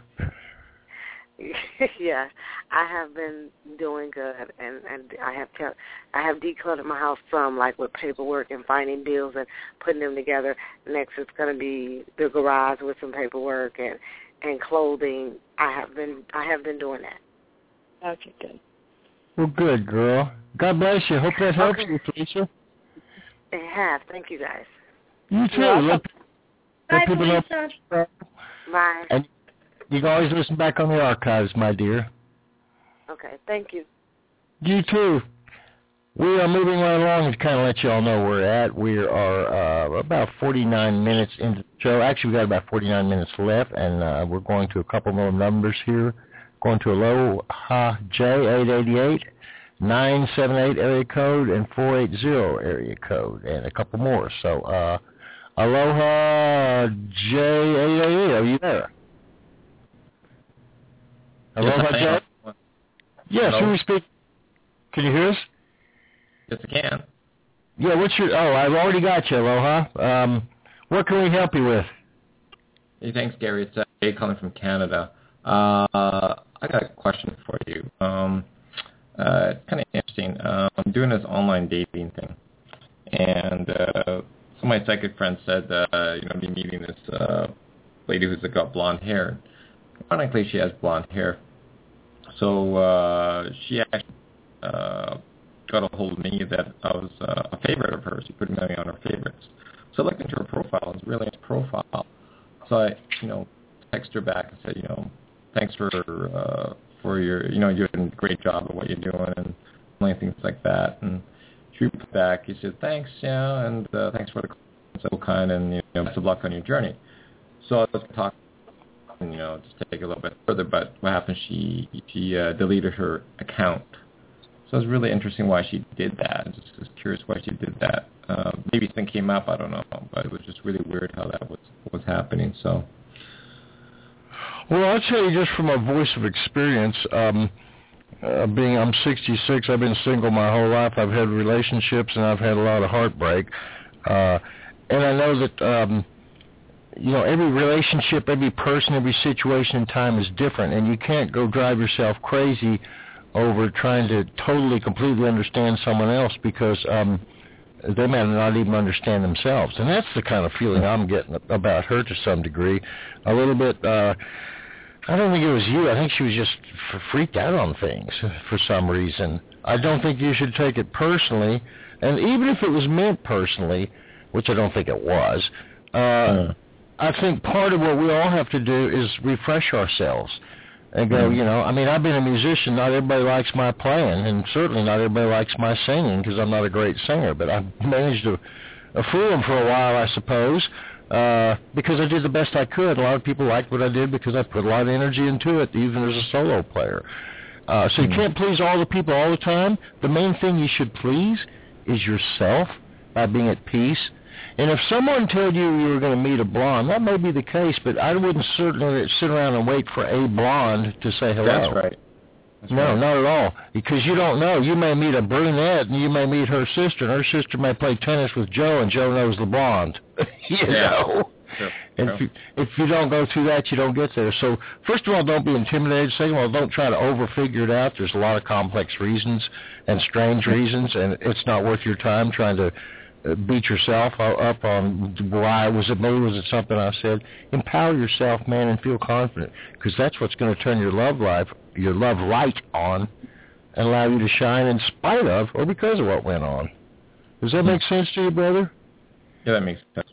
Yeah, I have been doing good, and, and I have kept, I have decluttered my house some, like with paperwork and finding bills and putting them together. Next, it's going to be the garage with some paperwork and, and clothing. I have been, I have been doing that. Okay, good. Well, good, girl. God bless you. Hope that helps okay. you, Felicia. It has. Thank you, guys. You too. Let, let Bye, people know. Felicia. Bye. And, You can always listen back on the archives, my dear. Okay, thank you. You too. We are moving right along to kind of let you all know where we're at. We are uh, about forty-nine minutes into the show. Actually, we've got about forty-nine minutes left, and uh, we're going to a couple more numbers here. Going to Aloha J, eight eight eight, nine seven eight area code, and four eight zero area code, and a couple more. So, uh, Aloha J, eight eight eight, are you there? Aloha J? Yes, who we speak? Can you hear us? Yes, I can. Yeah, what's your... Oh, I've already got you, Aloha. Um, what can we help you with? Hey, thanks, Gary. It's uh, Jay calling from Canada. Uh, I got a question for you. Um, uh, it's kind of interesting. Uh, I'm doing this online dating thing, and uh, some of my psychic friends said, uh, you know, I'll be meeting this uh, lady who's got blonde hair. Ironically, she has blonde hair. So uh, she actually uh, got a hold of me that I was uh, a favorite of hers. She put me on her favorites. So I looked into her profile. It's really nice profile. So I, you know, texted her back and said, you know, thanks for uh, for your, you know, you're doing a great job of what you're doing and things like that. And she put back. He said, thanks, yeah, and uh, thanks for the so kind, and you know, best of luck on your journey. So I was talking. You know, just take it a little bit further, but what happened, she she uh, deleted her account. So it was really interesting why she did that. I just was curious why she did that. Uh, maybe something came up, I don't know, but it was just really weird how that was was happening. So, well, I'll tell you just from a voice of experience. Um, uh, being I'm sixty-six, I've been single my whole life. I've had relationships and I've had a lot of heartbreak, uh, and I know that. Um, You know, every relationship, every person, every situation and time is different, and you can't go drive yourself crazy over trying to totally, completely understand someone else because um, they may not even understand themselves. And that's the kind of feeling I'm getting about her to some degree. A little bit, uh, I don't think it was you. I think she was just f- freaked out on things for some reason. I don't think you should take it personally, and even if it was meant personally, which I don't think it was, uh, mm. I think part of what we all have to do is refresh ourselves and go, mm. you know, I mean, I've been a musician. Not everybody likes my playing, and certainly not everybody likes my singing because I'm not a great singer, but I managed to uh, fool them for a while, I suppose, uh, because I did the best I could. A lot of people liked what I did because I put a lot of energy into it, even as a solo player. Uh, so mm. you can't please all the people all the time. The main thing you should please is yourself by being at peace. And if someone told you you were going to meet a blonde, that may be the case, but I wouldn't certainly sit around and wait for a blonde to say hello. That's right. That's no, right. not at all, because you don't know. You may meet a brunette, and you may meet her sister, and her sister may play tennis with Joe, and Joe knows the blonde. you yeah. know? Sure. And if you, if you don't go through that, you don't get there. So first of all, don't be intimidated. Second of all, don't try to over-figure it out. There's a lot of complex reasons and strange reasons, and it's not worth your time trying to beat yourself up on why was it me, was it something I said. Empower yourself, man, and feel confident, because that's what's going to turn your love life, your love light on, and allow you to shine in spite of or because of what went on. Does that make sense to you, brother? Yeah, that makes sense.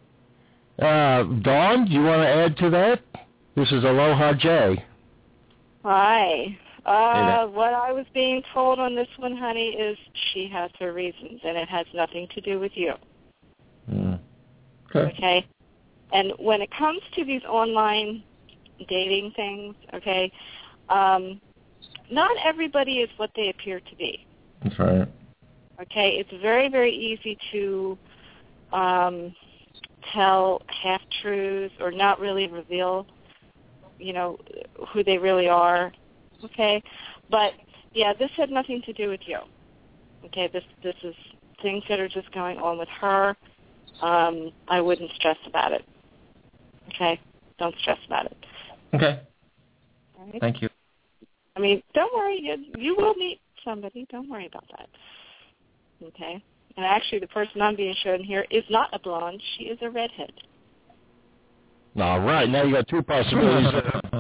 Uh, Dawn, do you want to add to that? This is Aloha J. Hi. Uh, what I was being told on this one, honey, is she has her reasons, and it has nothing to do with you. Mm. Okay. Okay? And when it comes to these online dating things, okay, um, not everybody is what they appear to be. That's right. Okay? It's very, very easy to um, tell half-truths or not really reveal, you know, who they really are. Okay, but yeah, this had nothing to do with you. Okay, this this is things that are just going on with her. Um, I wouldn't stress about it. Okay, don't stress about it. Okay. All right? Thank you. I mean, don't worry, you, you will meet somebody. Don't worry about that. Okay, and actually, the person I'm being shown here is not a blonde. She is a redhead. All right, now you got two possibilities.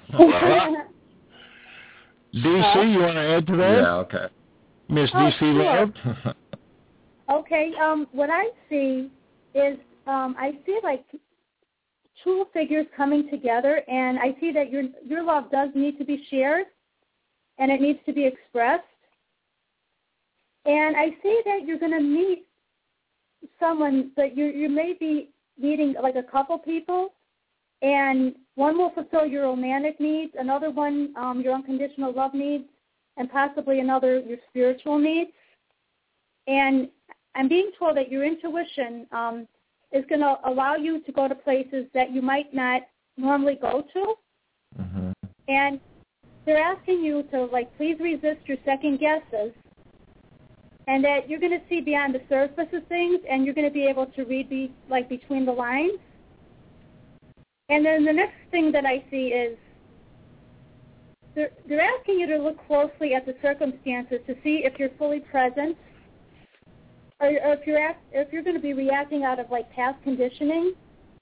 D C, you want to add to that? Yeah, okay. Miss Oh, D C Love? sure. Okay, um, what I see is um, I see like two figures coming together, and I see that your your love does need to be shared, and it needs to be expressed. And I see that you're going to meet someone, that you you may be meeting like a couple people, and one will fulfill your romantic needs, another one um, your unconditional love needs, and possibly another your spiritual needs. And I'm being told that your intuition um, is going to allow you to go to places that you might not normally go to. Mm-hmm. And they're asking you to, like, please resist your second guesses, and that you're going to see beyond the surface of things, and you're going to be able to read, be, like, between the lines. And then the next thing that I see is they're, they're asking you to look closely at the circumstances to see if you're fully present, or, or if you're act, if you're going to be reacting out of, like, past conditioning.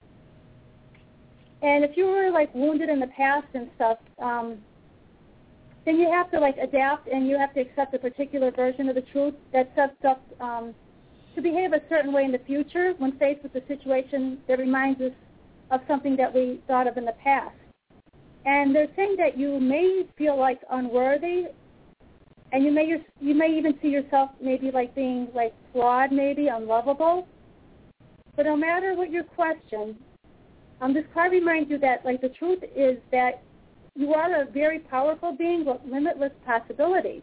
And if you were, like, wounded in the past and stuff, um, then you have to, like, adapt, and you have to accept a particular version of the truth that sets up um, to behave a certain way in the future when faced with a situation that reminds us of something that we thought of in the past. And they're saying that you may feel like unworthy, and you may you may even see yourself maybe like being like flawed, maybe unlovable. But no matter what your question, um, this card reminds you that like the truth is that you are a very powerful being with limitless possibilities.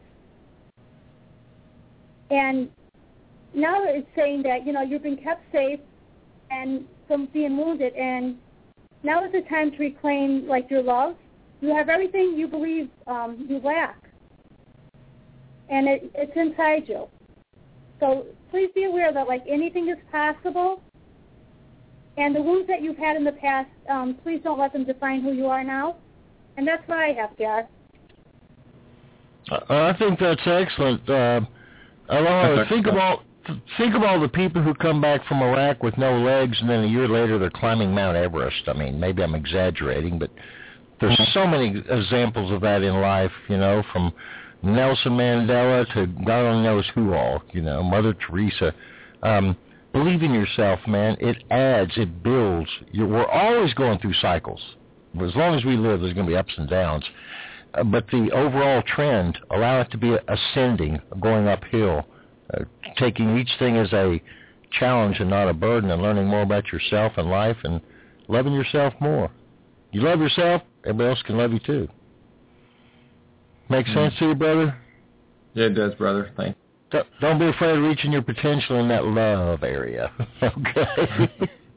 And now it's saying that you know you've been kept safe and from being wounded, and now is the time to reclaim like your love. You have everything you believe um, you lack, and it, it's inside you. So please be aware that like anything is possible, and the wounds that you've had in the past, um, please don't let them define who you are now. And that's what I have, Gar. Uh, I think that's excellent. Uh, Aloha, think about think of all the people who come back from Iraq with no legs, and then a year later they're climbing Mount Everest. I mean, maybe I'm exaggerating, but there's so many examples of that in life, you know, from Nelson Mandela to God only knows who all, you know, Mother Teresa. Um, believe in yourself, man. It adds, it builds. You're, we're always going through cycles. As long as we live, there's going to be ups and downs. Uh, but the overall trend, allow it to be ascending, going uphill, uh, taking each thing as a challenge and not a burden, and learning more about yourself and life and loving yourself more. You love yourself, everybody else can love you too. Make mm-hmm. sense to you, brother? Yeah, it does, brother. Thanks. Don't be afraid of reaching your potential in that love area. Okay?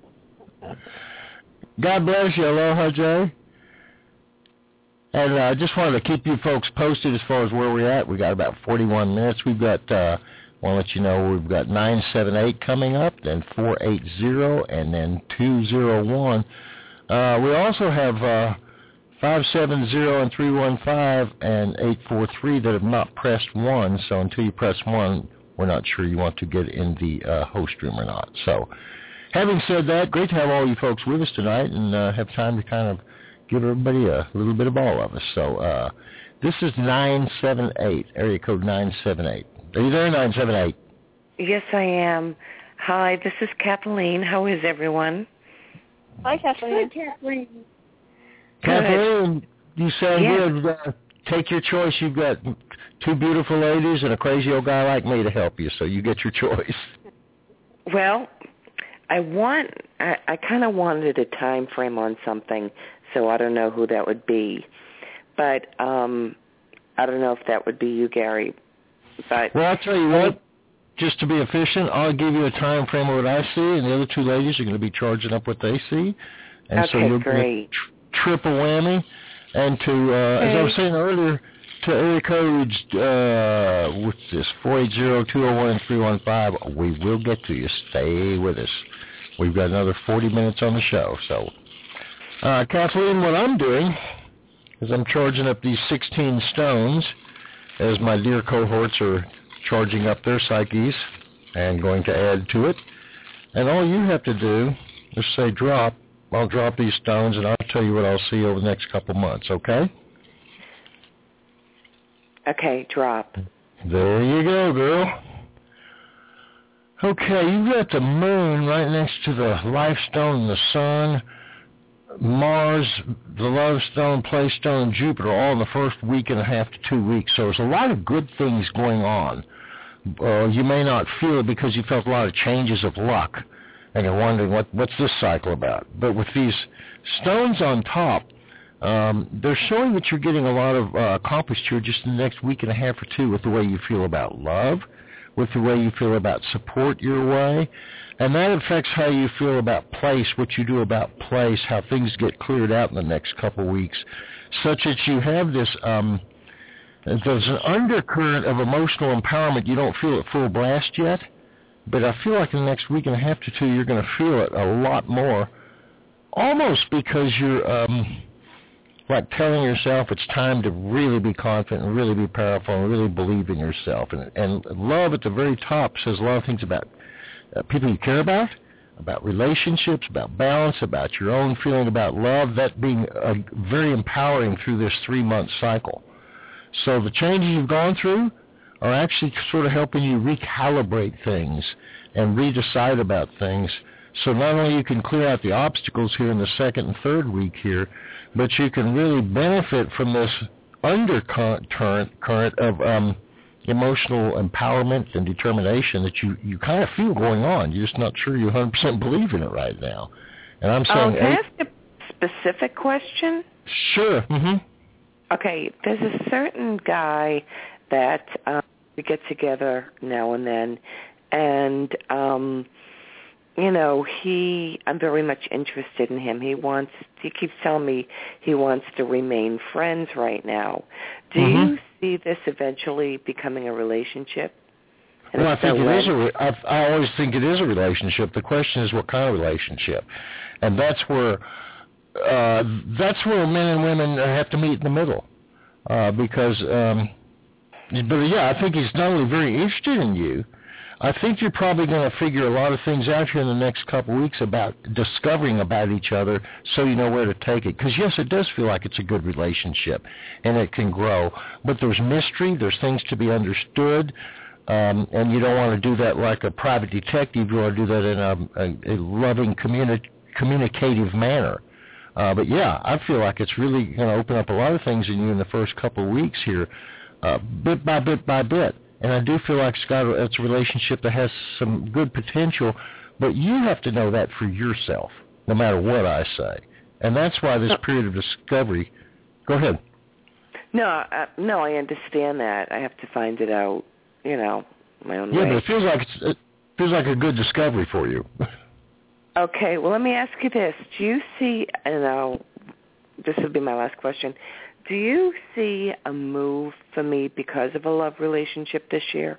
God bless you. Aloha, Jay. And I uh, just wanted to keep you folks posted as far as where we're at. We got about forty-one minutes. We've got, uh, I want to let you know, we've got nine seven eight coming up, then four eight zero, and then two zero one. Uh, we also have uh, five seven zero and three one five and eight four three that have not pressed one. So until you press one, we're not sure you want to get in the uh, host room or not. So having said that, great to have all you folks with us tonight and uh, have time to kind of give everybody a little bit of all of us. So uh, this is nine seven eight, area code nine seven eight. Are you there, nine seven eight? Yes, I am. Hi, this is Kathleen. How is everyone? Hi, Kathleen. Hi, Kathleen. Kathleen, you sound yes. good. Uh, take your choice. You've got two beautiful ladies and a crazy old guy like me to help you, so you get your choice. Well, I want, I, I kind of wanted a time frame on something, so I don't know who that would be. But um, I don't know if that would be you, Gary. But well, I'll tell you what, just to be efficient, I'll give you a time frame of what I see, and the other two ladies are going to be charging up what they see. And okay, so you'll great. get a tr- triple whammy. And to, uh, okay. as I was saying earlier, to area codes, uh, what's this, four eight zero, two oh one, three one five, we will get to you. Stay with us. We've got another forty minutes on the show. So, uh, Kathleen, what I'm doing is I'm charging up these sixteen stones as my dear cohorts are charging up their psyches and going to add to it. And all you have to do is say drop. I'll drop these stones, and I'll tell you what I'll see over the next couple months, okay? Okay, drop. There you go, girl. Okay, you've got the moon right next to the life stone and the sun. Mars, the Love Stone, Place Stone, and Jupiter all in the first week and a half to two weeks. So there's a lot of good things going on. Uh, you may not feel it because you felt a lot of changes of luck, and you're wondering what what's this cycle about. But with these stones on top, um, they're showing that you're getting a lot of uh, accomplished here just in the next week and a half or two with the way you feel about love, with the way you feel about support your way. And that affects how you feel about place, what you do about place, how things get cleared out in the next couple of weeks, such that you have this, um, there's an undercurrent of emotional empowerment. You don't feel it full blast yet, but I feel like in the next week and a half to two, you're going to feel it a lot more, almost because you're um, like telling yourself it's time to really be confident and really be powerful and really believe in yourself. And, and love at the very top says a lot of things about Uh, people you care about, about relationships, about balance, about your own feeling about love, that being uh, very empowering through this three-month cycle. So the changes you've gone through are actually sort of helping you recalibrate things and redecide about things. So not only you can clear out the obstacles here in the second and third week here, but you can really benefit from this undercurrent current of um, emotional empowerment and determination that you, you kind of feel going on. You're just not sure you one hundred percent believe in it right now. And I'm saying... Um, can I ask a specific question? Sure. Mm-hmm. Okay, there's a certain guy that um, we get together now and then, and, um, you know, he, I'm very much interested in him. He wants, he keeps telling me he wants to remain friends right now. Do mm-hmm. you see this eventually becoming a relationship? And well, I think it is a, I, I always think it is a relationship. The question is what kind of relationship. And that's where, uh, that's where men and women have to meet in the middle. Uh, because, um, but yeah, I think he's not only very interested in you, I think you're probably going to figure a lot of things out here in the next couple of weeks about discovering about each other so you know where to take it. Because, yes, it does feel like it's a good relationship, and it can grow. But there's mystery. There's things to be understood, um, and you don't want to do that like a private detective. You want to do that in a, a, a loving, communi- communicative manner. Uh, but, yeah, I feel like it's really going to open up a lot of things in you in the first couple of weeks here, uh, bit by bit by bit. And I do feel like, Scott, it's a relationship that has some good potential, but you have to know that for yourself, no matter what I say. And that's why this period of discovery... Go ahead. No, uh, no, I understand that. I have to find it out, you know, my own yeah, way. Yeah, but it feels like it's, it feels like a good discovery for you. Okay, well, let me ask you this. Do you see, and I'll, this will be my last question, do you see a move for me because of a love relationship this year?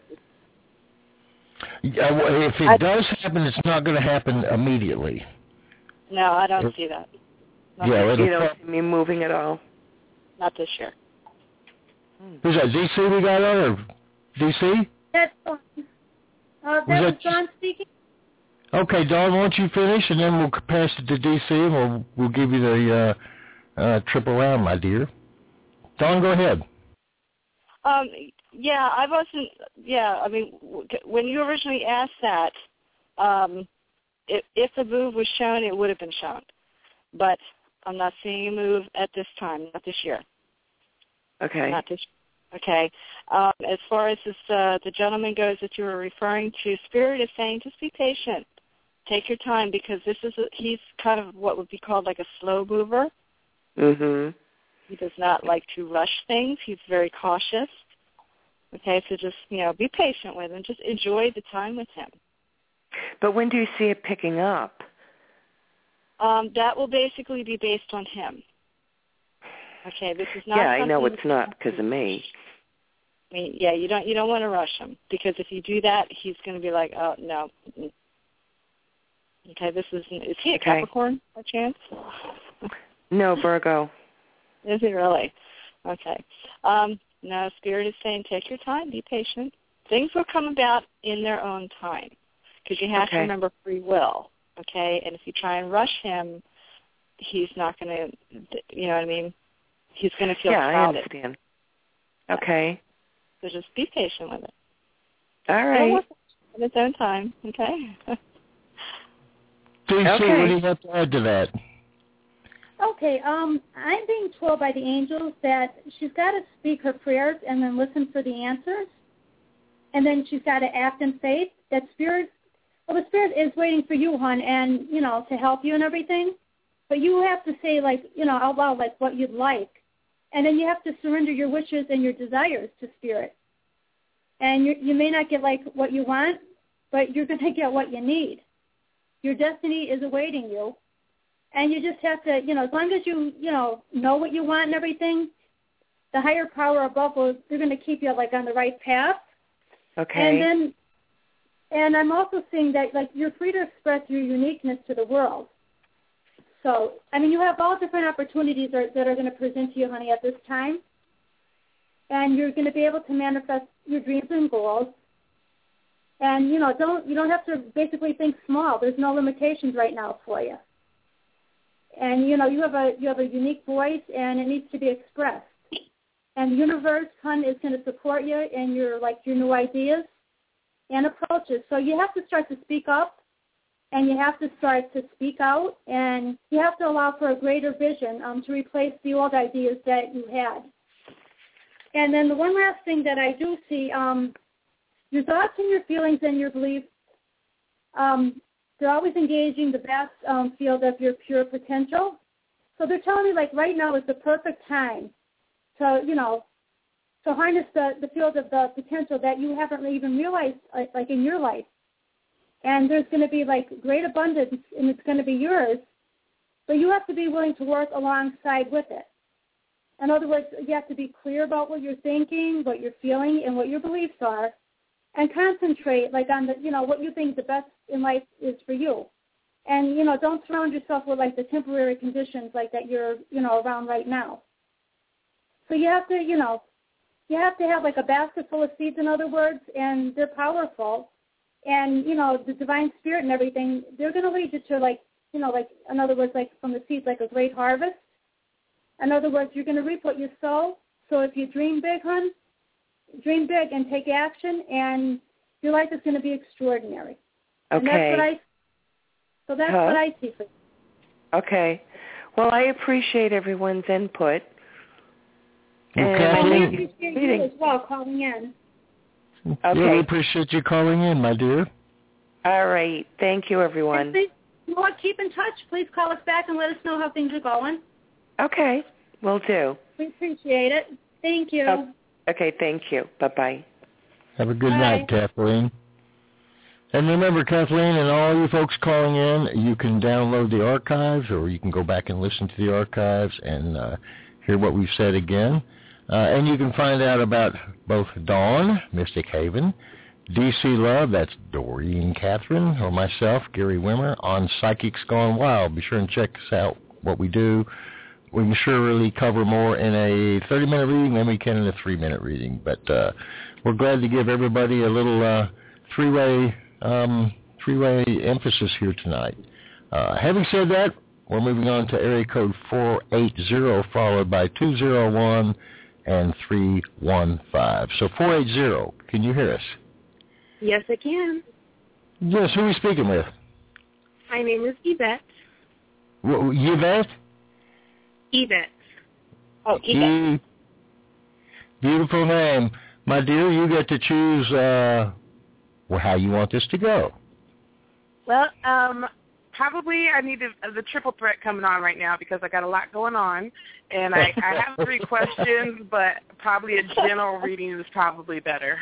Yeah, well, if it I, does happen, it's not going to happen immediately. No, I don't it, see that. Not yeah, you don't see me moving at all? Not this year. Who's that, D C we got on, or D C? That's uh, that was, was Dawn speaking. Okay, Dawn, why don't you finish, and then we'll pass it to D C, and we'll, we'll give you the uh, uh, trip around, my dear. Dawn, go ahead. Um, yeah, I wasn't, yeah, I mean, when you originally asked that, um, if, if the move was shown, it would have been shown. But I'm not seeing a move at this time, not this year. Okay. Not this Okay. Um, as far as this, uh, the gentleman goes that you were referring to, Spirit is saying just be patient. Take your time, because this is a, he's kind of what would be called like a slow mover. Mm-hmm. He does not like to rush things. He's very cautious. Okay, so just, you know, be patient with him. Just enjoy the time with him. But when do you see it picking up? Um, that will basically be based on him. Okay, this is not. Yeah, I know it's not because of me. I mean, yeah, you don't you don't want to rush him, because if you do that, he's going to be like, oh no. Okay, this is is he a okay. Capricorn by chance? No, Virgo. Is he really? Okay. Um, no, Spirit is saying take your time, be patient. Things will come about in their own time, because you have okay. to remember free will. Okay, and if you try and rush him, he's not going to. You know what I mean? He's going to feel yeah, crowded. I understand. Okay. So just be patient with it. All right. At its own time, okay? D C, okay. what do you have to add to that? Okay, um, I'm being told by the angels that she's got to speak her prayers and then listen for the answers, and then she's got to act in faith. That Spirit, well, the Spirit is waiting for you, hon, and, you know, to help you and everything, but you have to say, like, you know, out loud, like, what you'd like, and then you have to surrender your wishes and your desires to Spirit, and you you may not get, like, what you want, but you're going to get what you need. Your destiny is awaiting you. And you just have to, you know, as long as you, you know, know what you want and everything, the higher power above will, they're going to keep you, like, on the right path. Okay. And then, and I'm also seeing that, like, you're free to express your uniqueness to the world. So, I mean, you have all different opportunities are, that are going to present to you, honey, at this time. And you're going to be able to manifest your dreams and goals. And, you know, don't you don't have to basically think small. There's no limitations right now for you. And, you know, you have a you have a unique voice, and it needs to be expressed. And the universe, hon, is going to support you in your, like, your new ideas and approaches. So you have to start to speak up, and you have to start to speak out, and you have to allow for a greater vision um, to replace the old ideas that you had. And then the one last thing that I do see, um, your thoughts and your feelings and your beliefs, um, they're always engaging the vast um, field of your pure potential. So they're telling me, like, right now is the perfect time to, you know, to harness the, the field of the potential that you haven't even realized, like, like in your life. And there's going to be, like, great abundance, and it's going to be yours. But you have to be willing to work alongside with it. In other words, you have to be clear about what you're thinking, what you're feeling, and what your beliefs are, and concentrate, like, on the, you know, what you think the best in life is for you. And, you know, don't surround yourself with, like, the temporary conditions, like, that you're, you know, around right now. So you have to, you know, you have to have, like, a basket full of seeds, in other words, and they're powerful. And, you know, the divine spirit and everything, they're going to lead you to, like, you know, like, in other words, like, from the seeds, like a great harvest. In other words, you're going to reap what you sow. So if you dream big, hon, dream big and take action, and your life is going to be extraordinary. Okay. And that's what I, so that's huh? what I see for you. Okay. Well, I appreciate everyone's input. Well, And Kathleen, I appreciate you as well calling in. Okay. Yeah, we appreciate you calling in, my dear. All right. Thank you, everyone. And please, you know what, keep in touch. Please call us back and let us know how things are going. Okay. Will do. We appreciate it. Thank you. Oh, okay. Thank you. Bye-bye. Have a good Bye. night, Kathleen. And remember, Kathleen, and all you folks calling in, you can download the archives, or you can go back and listen to the archives and uh, hear what we've said again. Uh, and you can find out about both Dawn, Mystic Haven, D C Love, that's Doreen Catherine, or myself, Gary Wimmer, on Psychics Gone Wild. Be sure and check us out, what we do. We can surely cover more in a thirty-minute reading than we can in a three-minute reading. But uh, we're glad to give everybody a little uh, three-way um, three-way emphasis here tonight. Uh, having said that, we're moving on to area code four eight zero, followed by two zero one and three one five. So four eight zero, can you hear us? Yes, I can. Yes, who are we speaking with? My name is Yvette. W- Yvette? Yvette. Oh, Yvette. E- beautiful name. My dear, you get to choose uh, well, how you want this to go. Well, um, probably I need a, the triple threat coming on right now because I got a lot going on, and I, I have three questions, but probably a general reading is probably better.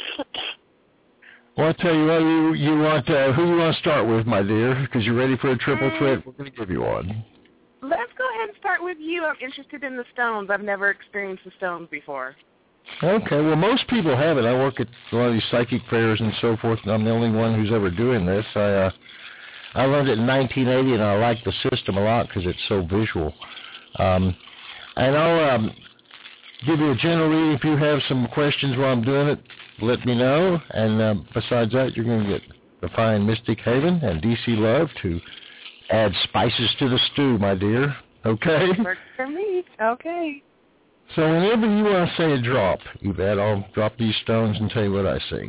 Well, I'll tell you what, you, you want, uh, who you want to start with, my dear, because you're ready for a triple Mm. threat. We're going to give you one. Let's go ahead and start with you. I'm interested in the stones. I've never experienced the stones before. Okay, well, most people have it. I work at a lot of these psychic fairs and so forth, and I'm the only one who's ever doing this. I uh, I learned it in nineteen eighty, and I like the system a lot because it's so visual. Um, and I'll um, give you a general reading. If you have some questions while I'm doing it, let me know. And uh, besides that, you're going to get the fine Mystic Haven and D C Love to add spices to the stew, my dear. Okay? Works for me. Okay. So whenever you want to say a drop, Yvette, I'll drop these stones and tell you what I see.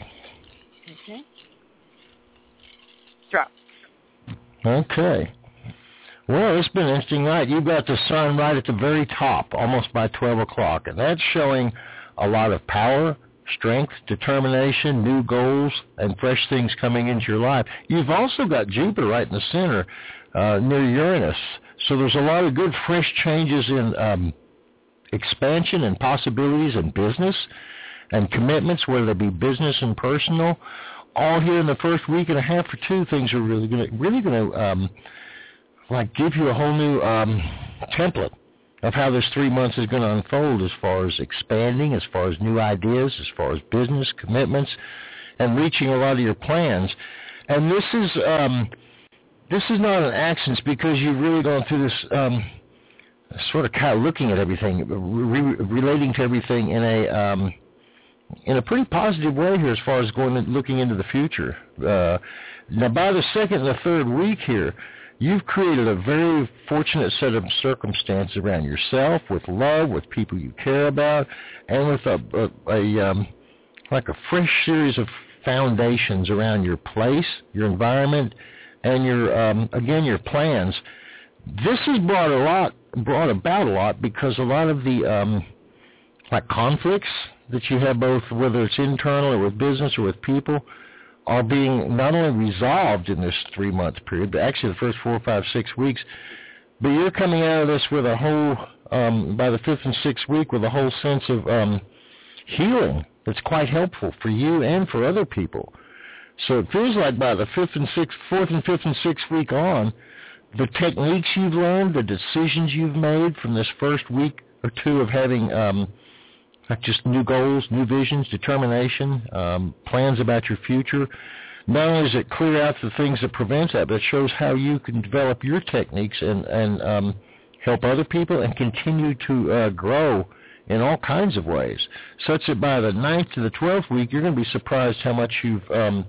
Okay. Drop. Okay. Well, it's been an interesting night. You've got the sun right at the very top, almost by twelve o'clock, and that's showing a lot of power, strength, determination, new goals, and fresh things coming into your life. You've also got Jupiter right in the center uh, near Uranus, so there's a lot of good fresh changes in um, expansion and possibilities in business and commitments, whether they be business and personal. All here in the first week and a half or two, things are really going to really going to um, like give you a whole new um, template of how this three months is going to unfold as far as expanding, as far as new ideas, as far as business commitments, and reaching a lot of your plans. And this is um, this is not an accident because you've really gone through this um, sort of kind of looking at everything, re- relating to everything in a um, in a pretty positive way here as far as going and looking into the future. Uh, now, by the second and the third week here, you've created a very fortunate set of circumstances around yourself, with love, with people you care about, and with a, a, a um, like a fresh series of foundations around your place, your environment, and your um, again your plans. This has brought a lot, brought about a lot because a lot of the um, like conflicts that you have, both whether it's internal or with business or with people, are being not only resolved in this three-month period, but actually the first four, five, six weeks, but you're coming out of this with a whole, um, by the fifth and sixth week, with a whole sense of um, healing that's quite helpful for you and for other people. So it feels like by the fifth and sixth, fourth and fifth and sixth week on, the techniques you've learned, the decisions you've made from this first week or two of having um, like just new goals, new visions, determination, um, plans about your future. Not only does it clear out the things that prevent that, but it shows how you can develop your techniques and, and um, help other people and continue to uh, grow in all kinds of ways, such that by the ninth to the twelfth week, you're going to be surprised how much you've um,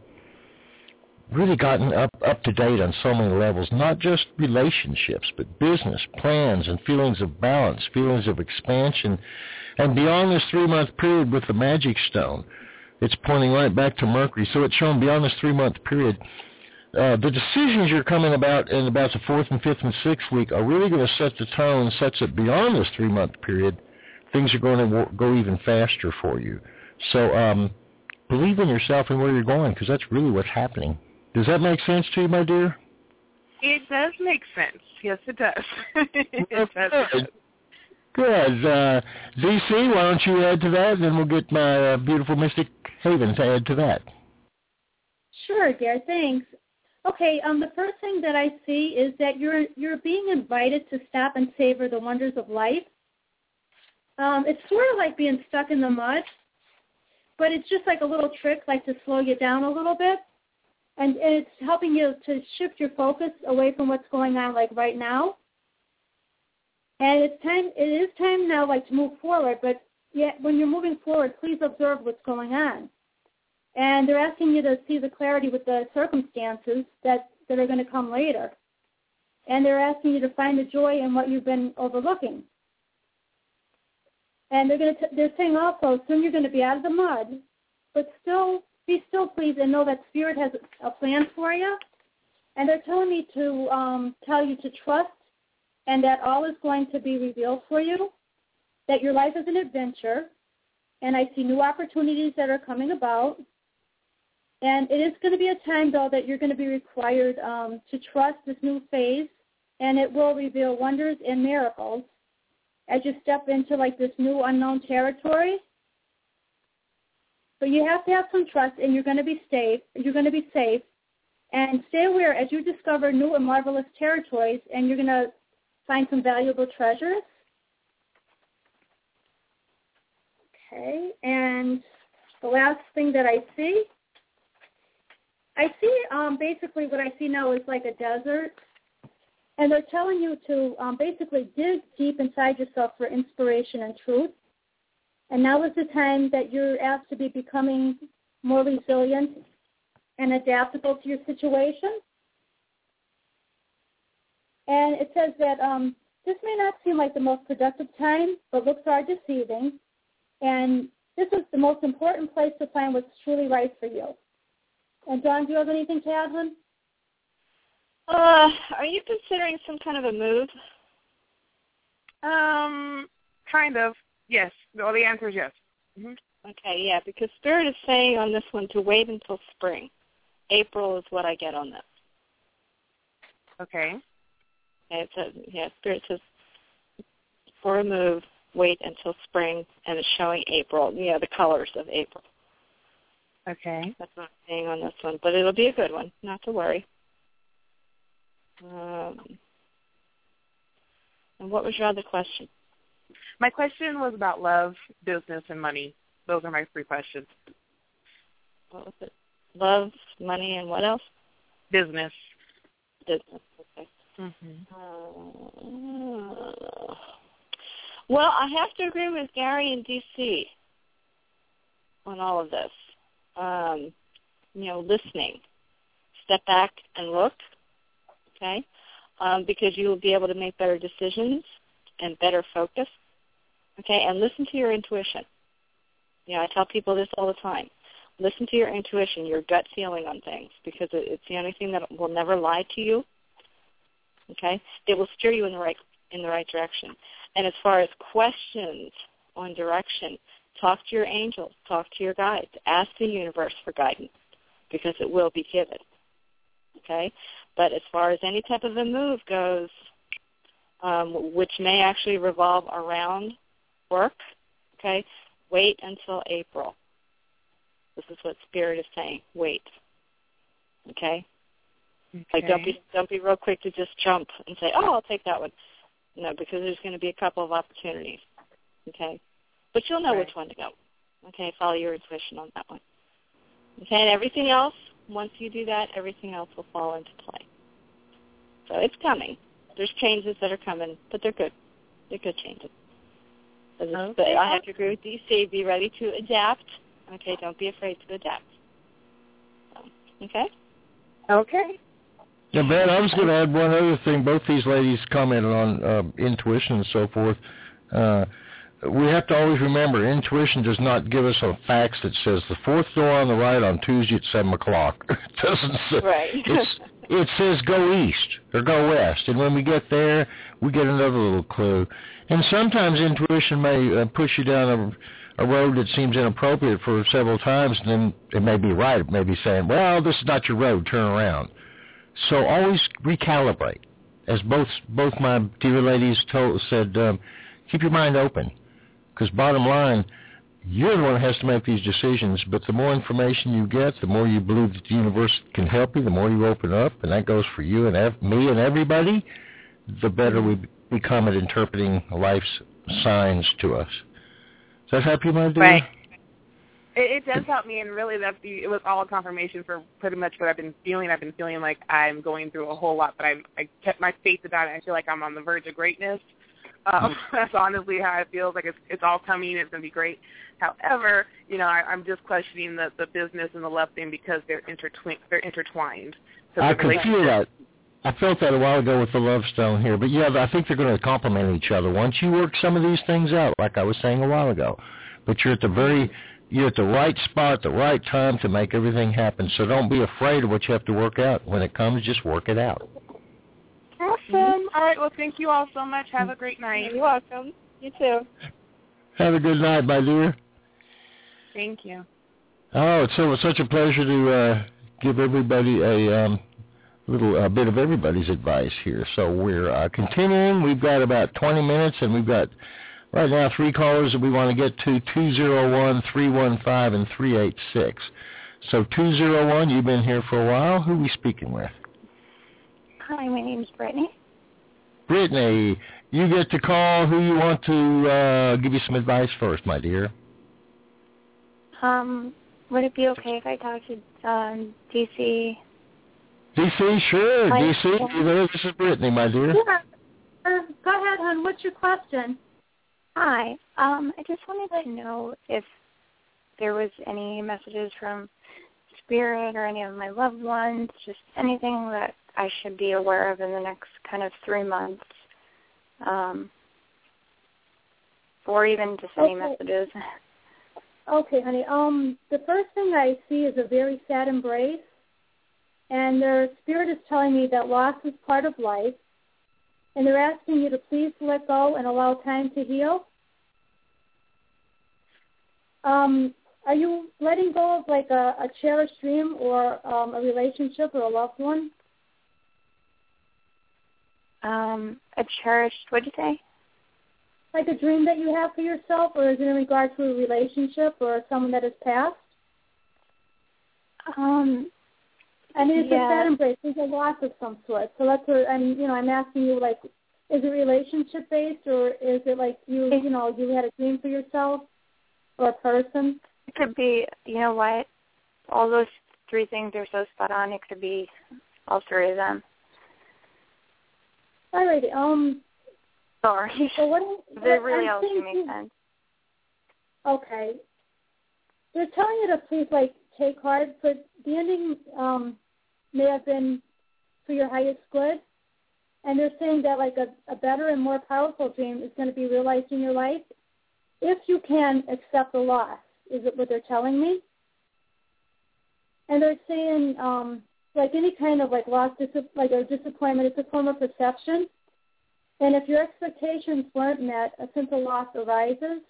really gotten up, up to date on so many levels, not just relationships, but business, plans, and feelings of balance, feelings of expansion. And beyond this three-month period with the magic stone, it's pointing right back to Mercury. So it's shown beyond this three-month period, uh, the decisions you're coming about in about the fourth and fifth and sixth week are really going to set the tone such that beyond this three-month period, things are going to go even faster for you. So um, believe in yourself and where you're going, because that's really what's happening. Does that make sense to you, my dear? It does make sense. Yes, it does. it does. Good. Uh, D C, why don't you add to that, and then we'll get my uh, beautiful Mystic Haven to add to that. Sure, dear. Thanks. Okay. Um, the first thing that I see is that you're you're being invited to stop and savor the wonders of life. Um, it's sort of like being stuck in the mud, but it's just like a little trick, like to slow you down a little bit, and it's helping you to shift your focus away from what's going on, like right now. And it's time. It is time now, like to move forward. But yet, when you're moving forward, please observe what's going on. And they're asking you to see the clarity with the circumstances that, that are going to come later. And they're asking you to find the joy in what you've been overlooking. And they're going to. T- they're saying also, soon you're going to be out of the mud, but still be still, please, and know that Spirit has a plan for you. And they're telling me to um, tell you to trust, and that all is going to be revealed for you, that your life is an adventure, and I see new opportunities that are coming about. And it is going to be a time, though, that you're going to be required um, to trust this new phase, and it will reveal wonders and miracles as you step into, like, this new unknown territory. But you have to have some trust, and you're going to be safe. You're going to be safe. And stay aware as you discover new and marvelous territories, and you're going to find some valuable treasures. Okay, and the last thing that I see, I see um, basically what I see now is like a desert, and they're telling you to um, basically dig deep inside yourself for inspiration and truth. And now is the time that you're asked to be becoming more resilient and adaptable to your situation. And it says that um, this may not seem like the most productive time, but looks are deceiving. And this is the most important place to find what's truly right for you. And, Dawn, do you have anything to add, hon? Uh, are you considering some kind of a move? Um, kind of. Yes. Well, the answer is yes. Mm-hmm. Okay, yeah, because Spirit is saying on this one to wait until spring. April is what I get on this. Okay. Okay, it says, yeah, Spirit says for a move, wait until spring, and it's showing April, yeah, the colors of April. Okay. That's what I'm saying on this one, but it'll be a good one, not to worry. Um, and what was your other question? My question was about love, business, and money. Those are my three questions. What was it? Love, money, and what else? Business. Business, okay. Mm-hmm. Uh, well, I have to agree with Gary in D C on all of this. Um, you know, listening. Step back and look, okay, um, because you will be able to make better decisions and better focus, okay, and listen to your intuition. You know, I tell people this all the time. Listen to your intuition, your gut feeling on things, because it's the only thing that will never lie to you, okay? It will steer you in the right in the right direction. And as far as questions on direction, talk to your angels, talk to your guides, ask the universe for guidance, because it will be given, okay? But as far as any type of a move goes, um, which may actually revolve around work, okay, wait until April. This is what Spirit is saying. Wait. Okay? Okay. Like don't be don't be real quick to just jump and say, oh, I'll take that one. No, because there's going to be a couple of opportunities. Okay? But you'll know right. which one to go. Okay? Follow your intuition on that one. Okay? And everything else, once you do that, everything else will fall into play. So it's coming. There's changes that are coming, but they're good. They're good changes. Okay. But I have to agree with D C. Be ready to adapt. Okay, don't be afraid to adapt. So, okay? Okay. Yeah, Ben, I was going to add one other thing. Both these ladies commented on uh, intuition and so forth. Uh, we have to always remember, intuition does not give us a fax that says the fourth door on the right on Tuesday at seven o'clock. It doesn't say. Right. It's, it says go east or go west. And when we get there, we get another little clue. And sometimes intuition may uh, push you down a, a road that seems inappropriate for several times, and then it may be right. It may be saying, well, this is not your road. Turn around. So always recalibrate. As both both my dear ladies told, said, um, keep your mind open. Because bottom line, you're the one who has to make these decisions, but the more information you get, the more you believe that the universe can help you, the more you open up, and that goes for you and ev- me and everybody, the better we become at interpreting life's signs to us. Does that help you, my dear? Right. It, it does help me, and really that's the, it was all a confirmation for pretty much what I've been feeling. I've been feeling like I'm going through a whole lot, but I, I kept my faith about it. I feel like I'm on the verge of greatness. Um, that's honestly how it feels. Like it's it's all coming. It's going to be great. However, you know, I, I'm just questioning the, the business and the love thing because they're intertwined. They're intertwined. So I the can feel that. I felt that a while ago with the love stone here. But, yeah, I think they're going to complement each other once you work some of these things out, like I was saying a while ago. But you're at the very you're at the right spot at the right time to make everything happen. So don't be afraid of what you have to work out. When it comes, just work it out. Awesome. All right. Well, thank you all so much. Have a great night. You're welcome. You too. Have a good night, my dear. Thank you. Oh, it's so it's such a pleasure to uh, give everybody a um, little a bit of everybody's advice here. So we're uh, continuing. We've got about twenty minutes, and we've got right now three callers that we want to get to: two zero one, three one five, and three eight six. So two zero one, you've been here for a while. Who are we speaking with? Hi, my name is Brittany. Brittany, you get to call who you want to uh, give you some advice first, my dear. Um, would it be okay if I talk to um, D C? D C, sure. Hi. D C, you there? This is Brittany, my dear. Yeah. Uh, go ahead, hon. What's your question? Hi. Um, I just wanted to know if there was any messages from Spirit or any of my loved ones, just anything that I should be aware of in the next kind of three months, um, or even just any Okay. messages. Okay, honey. Um, the first thing I see is a very sad embrace. and their spirit is telling me that loss is part of life, and they're asking you to please let go and allow time to heal. Um, are you letting go of like a, a cherished dream or um, a relationship or a loved one? Um, a cherished, what did you say? Like a dream that you have for yourself, or is it in regard to a relationship or someone that has passed? Um, I mean, it's yeah. a sad embrace. There's a loss of some sort. So that's what I'm, you know, I'm asking you, like, is it relationship based, or is it like you, you know, you had a dream for yourself or a person? It could be, you know what, all those three things are so spot on. It could be all three of them. All right. Um. Sorry. So what? They what really I'm all do thinking, make sense. Okay. They're telling you to please, like, take heart, but the ending um, may have been for your highest good. And they're saying that, like, a, a better and more powerful dream is going to be realized in your life if you can accept the loss, is it what they're telling me? And they're saying, um, like, any kind of, like, loss, dis- like a disappointment, it's a form of perception. And if your expectations weren't met, a sense of loss arises.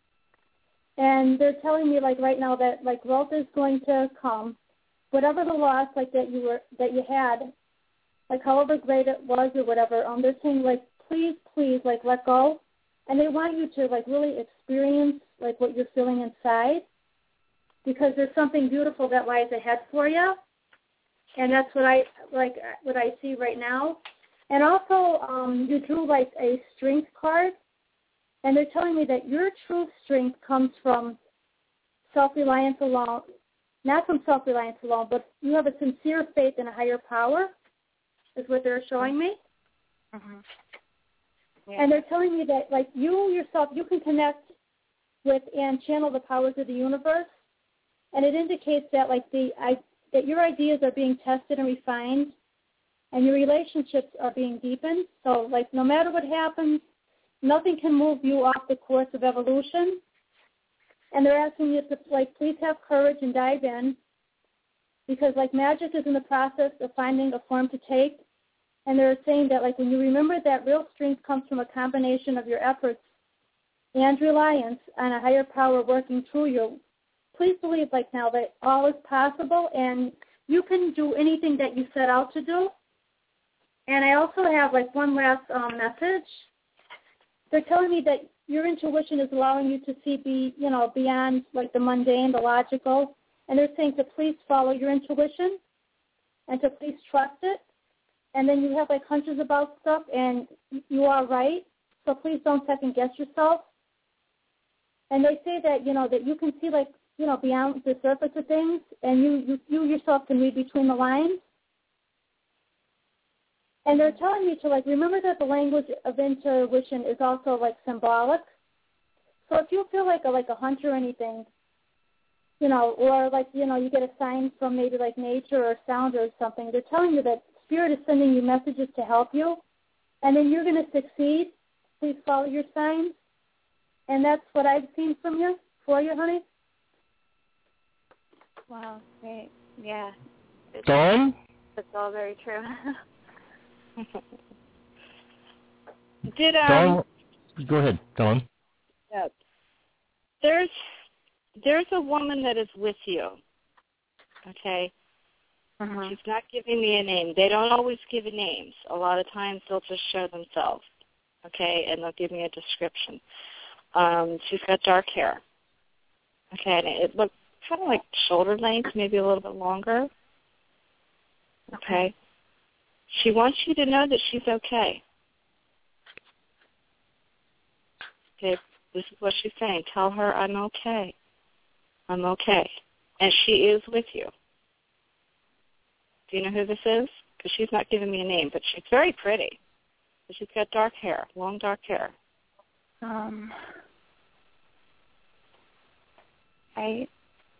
And they're telling me, like, right now that, like, growth is going to come. Whatever the loss, like, that you were, that you had, like, however great it was or whatever, um, they're saying, like, please, please, like, let go. And they want you to, like, really experience, like, what you're feeling inside, because there's something beautiful that lies ahead for you. And that's what I, like, what I see right now. And also, um, you drew, like, a strength card. And they're telling me that your true strength comes from self-reliance alone, not from self-reliance alone, but you have a sincere faith in a higher power, is what they're showing me. Mm-hmm. Yeah. And they're telling me that, like, you yourself, you can connect with and channel the powers of the universe. And it indicates that, like, the I, that your ideas are being tested and refined, and your relationships are being deepened. So, like, no matter what happens, nothing can move you off the course of evolution. And they're asking you to, like, please have courage and dive in, because, like, magic is in the process of finding a form to take. And they're saying that, like, when you remember that real strength comes from a combination of your efforts and reliance on a higher power working through you, please believe, like, now that all is possible and you can do anything that you set out to do. And I also have, like, one last um, message. They're telling me that your intuition is allowing you to see, be you know, beyond, like, the mundane, the logical. And they're saying to please follow your intuition and to please trust it. And then you have, like, hunches about stuff, and you are right. So please don't second-guess yourself. And they say that, you know, that you can see, like, you know, beyond the surface of things, and you, you, you yourself can read between the lines. And they're telling you to, like, remember that the language of intuition is also, like, symbolic. So if you feel like a, like a hunch or anything, you know, or, like, you know, you get a sign from maybe, like, nature or sound or something, they're telling you that Spirit is sending you messages to help you, and then you're going to succeed. Please follow your signs. And that's what I've seen from you, for you, honey. Wow, great. Yeah. Dawn? That's all very true. Did um? Dawn, go ahead, Dawn. Yeah. There's there's a woman that is with you. Okay. Mm-hmm. She's not giving me a name. They don't always give names. A lot of times they'll just show themselves. Okay, and they'll give me a description. Um, she's got dark hair. Okay, and it looks kind of like shoulder length, maybe a little bit longer. Okay. She wants you to know that she's okay. Okay, this is what she's saying. Tell her I'm okay. I'm okay. And she is with you. Do you know who this is? Because she's not giving me a name, but she's very pretty. But she's got dark hair, long dark hair. Um, I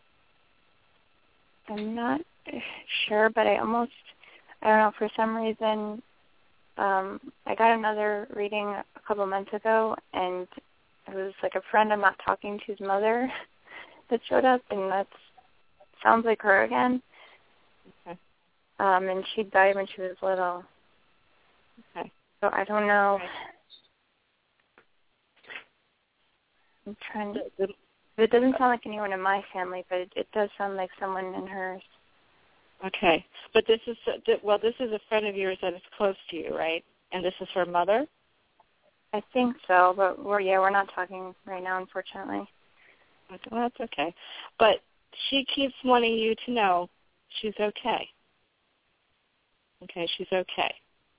am not sure, but I almost, I don't know, for some reason, um, I got another reading a couple months ago, and it was like a friend I'm not talking to's mother that showed up, and that sounds like her again. Okay. um, and she died when she was little. Okay. So I don't know. I'm trying to. It doesn't sound like anyone in my family, but it, it does sound like someone in hers. Okay, but this is well, this is a friend of yours that is close to you, right? And this is her mother. I think so, but we're yeah, we're not talking right now, unfortunately. Well, that's okay, but she keeps wanting you to know she's okay. Okay, she's okay.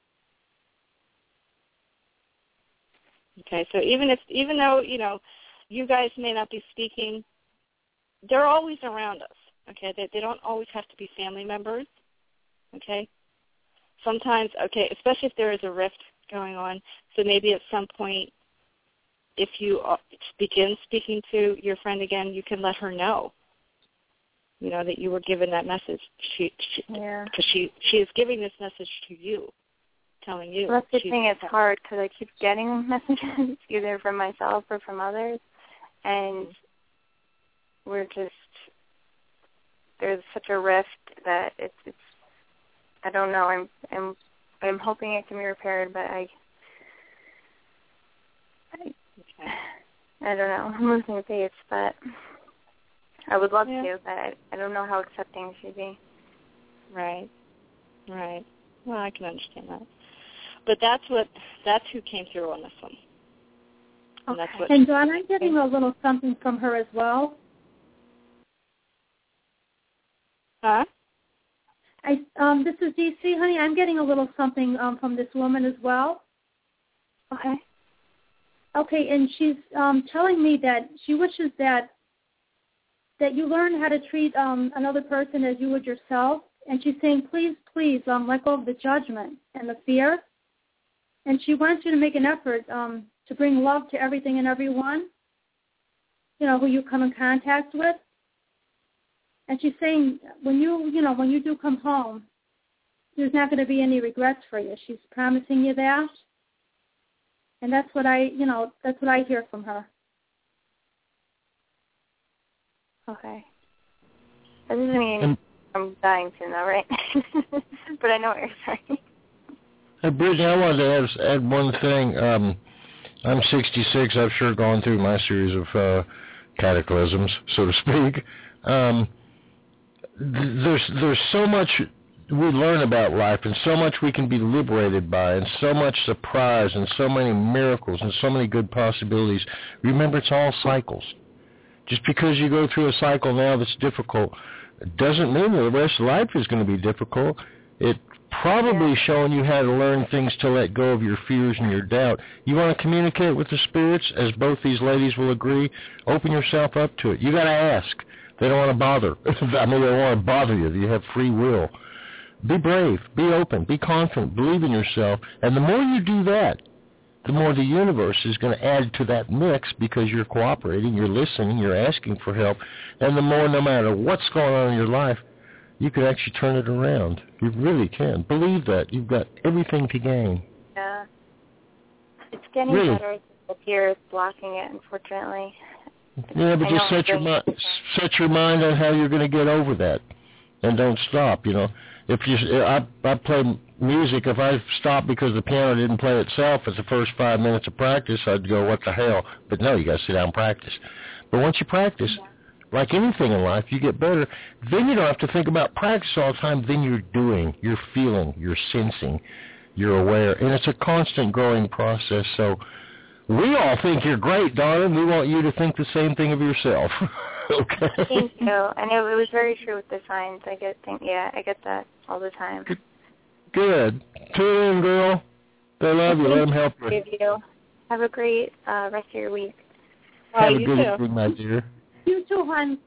Okay, so even if even though you know you guys may not be speaking, they're always around us. Okay, they they don't always have to be family members. Okay, sometimes okay, especially if there is a rift going on. So maybe at some point, if you begin speaking to your friend again, you can let her know. You know that you were given that message. She, she yeah, because she she is giving this message to you, telling you. Well, that's the thing. It's hard because I keep getting messages either from myself or from others, and we're just. There's such a rift that it's, it's I don't know. I'm I'm I'm hoping it can be repaired, but I I, okay. I don't know. I'm losing faith, but I would love yeah. to, but I, I don't know how accepting she'd be. Right, right. Well, I can understand that, but that's what that's who came through on this one. And, okay. that's what and Dawn, I'm getting a little something from her as well. Huh? I um this is D C, honey. I'm getting a little something um from this woman as well. Okay. Okay, and she's um telling me that she wishes that that you learn how to treat um another person as you would yourself. And she's saying, please, please, um let go of the judgment and the fear. And she wants you to make an effort um to bring love to everything and everyone, you know, who you come in contact with. And she's saying, when you, you know, when you do come home, there's not going to be any regrets for you. She's promising you that. And that's what I, you know, that's what I hear from her. Okay. That doesn't mean I'm dying soon, though, right? But I know what you're saying. Hey, Brittany, I wanted to add, add one thing. Um, I'm sixty-six. I've sure gone through my series of uh, cataclysms, so to speak. Um, There's there's so much we learn about life, and so much we can be liberated by, and so much surprise, and so many miracles, and so many good possibilities. Remember, it's all cycles. Just because you go through a cycle now that's difficult doesn't mean that the rest of life is going to be difficult. It's probably yeah. showing you how to learn things to let go of your fears and your doubt. You want to communicate with the spirits, as both these ladies will agree, open yourself up to it. You got to ask. They don't want to bother. I mean, they don't want to bother you. You have free will. Be brave. Be open. Be confident. Believe in yourself. And the more you do that, the more the universe is going to add to that mix because you're cooperating, you're listening, you're asking for help. And the more, no matter what's going on in your life, you can actually turn it around. You really can. Believe that. You've got everything to gain. Yeah. It's getting really? better. The fear is blocking it, unfortunately. Yeah, but just set your mind set your mind on how you're going to get over that, and don't stop. You know, if you I I play music, if I stop because the piano didn't play itself at the first five minutes of practice, I'd go, what the hell? But no, you got to sit down and practice. But once you practice, yeah. like anything in life, you get better. Then you don't have to think about practice all the time. Then you're doing, you're feeling, you're sensing, you're aware, and it's a constant growing process. So. We all think you're great, darling. We want you to think the same thing of yourself. Okay? Thank you. And it, it was very true with the signs. I get, think, yeah, I get that all the time. Good. Tune in, girl. They love you. Let them help you. you. Have a great uh, rest of your week. Have oh, a you good too. evening, my dear. You too, hon.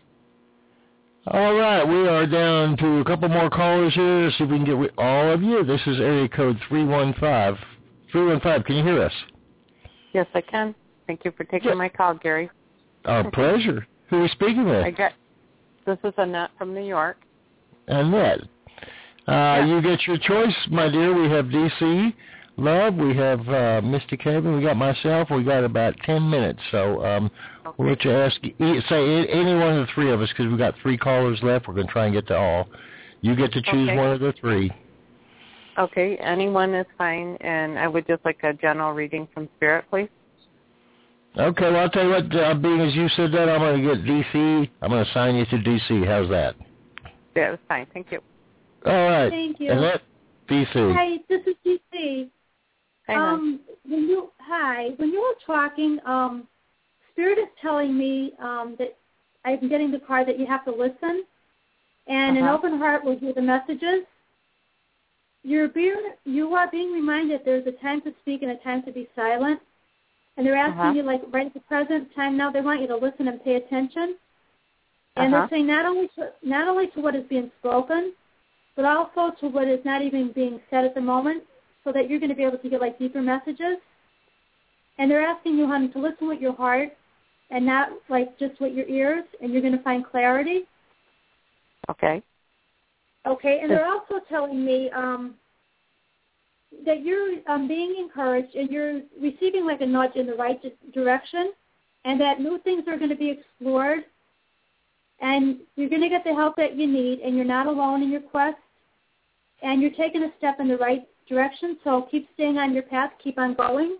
All right, we are down to a couple more callers here. See if we can get with all of you. This is area code three one five. three one five, can you hear us? Yes, I can. Thank you for taking yeah. my call, Gary. Our pleasure. Who are we speaking with? I got. This is Annette from New York. Annette. Uh, yeah. You get your choice, my dear. We have D C Love. We have uh, Misty Haven. We got myself. We got about ten minutes. So um, okay. we'll let you ask, say any one of the three of us, because we've got three callers left. We're going to try and get to all. You get to choose Okay. one of the three. Okay, anyone is fine, and I would just like a general reading from Spirit, please. Okay, well, I'll tell you what, uh, being as you said that, I'm going to get D C. I'm going to assign you to D C. How's that? Yeah, that's fine. Thank you. All right. Thank you. Annette, D C. Hi, this is D C. Hi, um, when you hi, when you were talking, um, Spirit is telling me um, that I'm getting the card that you have to listen, and uh-huh. an open heart will hear the messages. You're being, you are being reminded there's a time to speak and a time to be silent. And they're asking uh-huh. you, like, right at the present time now, they want you to listen and pay attention. And uh-huh. they're saying not only to, not only to what is being spoken, but also to what is not even being said at the moment, so that you're going to be able to get, like, deeper messages. And they're asking you, honey, to listen with your heart and not, like, just with your ears, and you're going to find clarity. Okay. Okay, and they're also telling me um, that you're um, being encouraged and you're receiving like a nudge in the right direction, and that new things are going to be explored, and you're going to get the help that you need, and you're not alone in your quest, and you're taking a step in the right direction, so keep staying on your path, keep on going.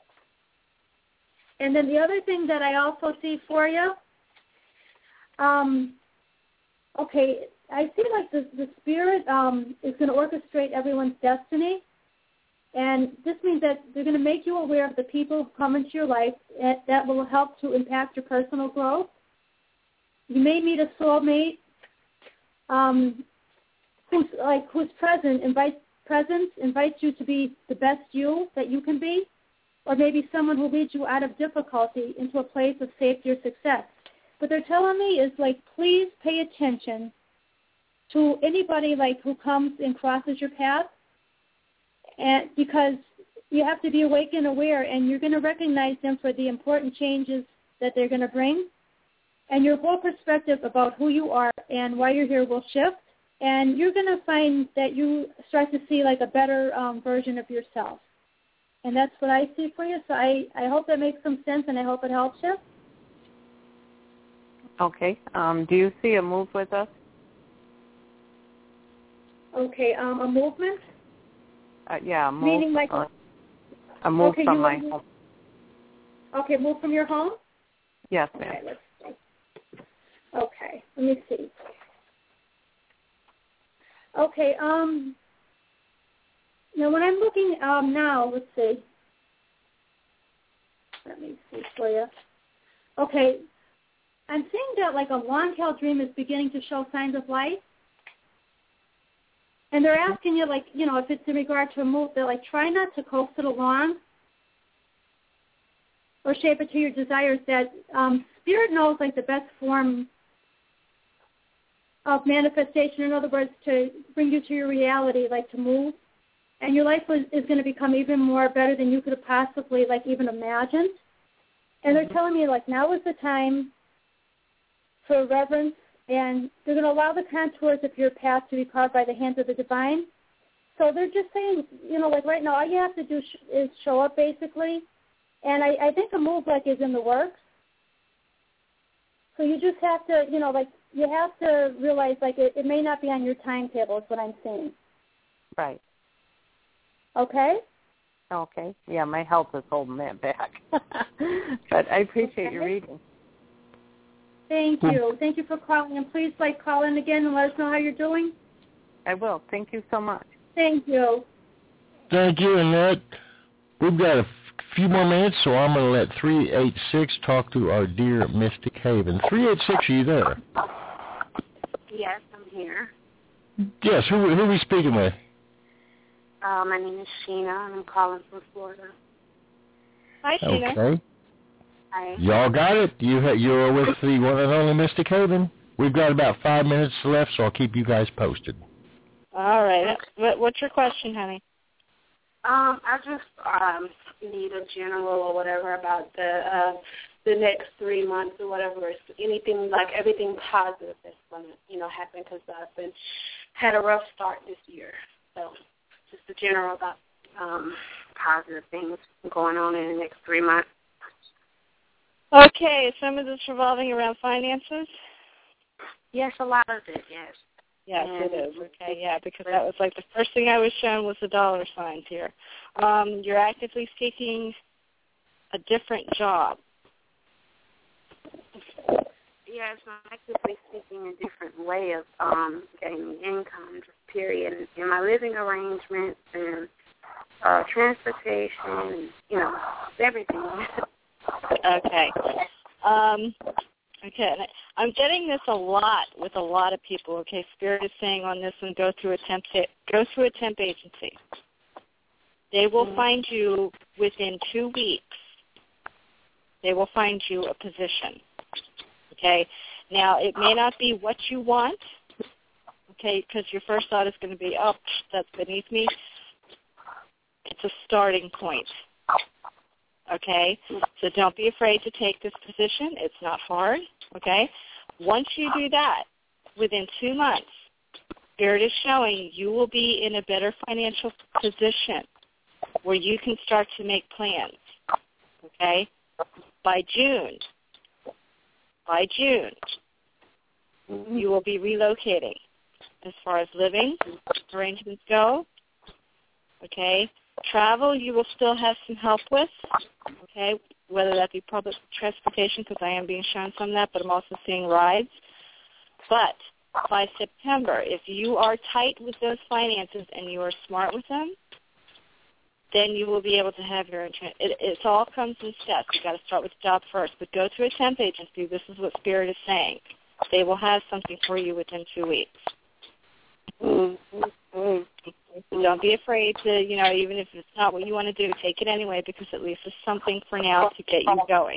And then the other thing that I also see for you, um, okay, I see like the, the Spirit um, is going to orchestrate everyone's destiny. And this means that they're going to make you aware of the people who come into your life that will help to impact your personal growth. You may meet a soulmate um, who's like who's present, invites presence, invites you to be the best you that you can be, or maybe someone who leads you out of difficulty into a place of safety or success. What they're telling me is like, please pay attention to anybody like who comes and crosses your path. And because you have to be awake and aware, and you're going to recognize them for the important changes that they're going to bring. And your whole perspective about who you are and why you're here will shift. And you're going to find that you start to see like a better um, version of yourself. And that's what I see for you. So I, I hope that makes some sense, and I hope it helps you. Okay. Um, do you see a move with us? Okay. Um, a movement? Uh, yeah, move. Meaning like uh, a move okay, from you my move, home. Okay, move from your home? Yes, ma'am. Okay, let's see. Okay, let me see. Okay, um, now when I'm looking um, now, let's see. Let me see for you. Okay, I'm seeing that like a long-held dream is beginning to show signs of life. And they're asking you, like, you know, if it's in regard to a move, they're like, try not to coax it along or shape it to your desires. That um, Spirit knows, like, the best form of manifestation. In other words, to bring you to your reality, like to move. And your life is, is going to become even more better than you could have possibly, like, even imagined. And they're telling me, like, now is the time for reverence. And they're going to allow the contours of your path to be carved by the hands of the divine. So they're just saying, you know, like right now, all you have to do sh- is show up, basically. And I, I think a move like is in the works. So you just have to, you know, like you have to realize, like it, it may not be on your timetable is what I'm saying. Right. Okay? Okay. Yeah, my health is holding that back. But I appreciate okay. your reading. Thank you. Thank you for calling. And please, like, call in again and let us know how you're doing. I will. Thank you so much. Thank you. Thank you, Annette. We've got a f- few more minutes, so I'm going to let three eight six talk to our dear Mystic Haven. three eight six, are you there? Yes, I'm here. Yes, who, who are we speaking with? Uh, my name is Sheena, and I'm calling from Florida. Hi, Sheena. Okay. Hi. Y'all got it. You ha- you're with the one and only Mystic Haven. We've got about five minutes left, so I'll keep you guys posted. All right. What, what's your question, honey? Um, I just um need a general or whatever about the uh, the next three months or whatever. It's anything like everything positive that's going to you know happen because I've been had a rough start this year. So just the general about um, positive things going on in the next three months. Okay, some of this revolving around finances? Yes, a lot of it, yes. Yes, and it is. Okay, yeah, because that was like the first thing I was shown was the dollar signs here. Um, you're actively seeking a different job. Yes, I'm actively seeking a different way of um, gaining income, period, in my living arrangements and uh, transportation, and, you know, everything. Okay. Um, okay. I'm getting this a lot with a lot of people. Okay, Spirit is saying on this one, go through a temp, go through a temp agency. They will mm-hmm. find you within two weeks. They will find you a position. Okay. Now, it may not be what you want, okay, because your first thought is going to be, oh, that's beneath me. It's a starting point, okay? So don't be afraid to take this position. It's not hard, okay? Once you do that, within two months, Spirit is showing you will be in a better financial position where you can start to make plans, okay? By June, by June, you will be relocating as far as living arrangements go, okay? Travel, you will still have some help with, okay, whether that be public transportation, because I am being shown some of that, but I'm also seeing rides. But by September, if you are tight with those finances and you are smart with them, then you will be able to have your insurance. It, it all comes in steps. You've got to start with the job first. But go through a temp agency. This is what Spirit is saying. They will have something for you within two weeks. Mm-hmm. So don't be afraid to, you know, even if it's not what you want to do, take it anyway, because at least it's something for now to get you going.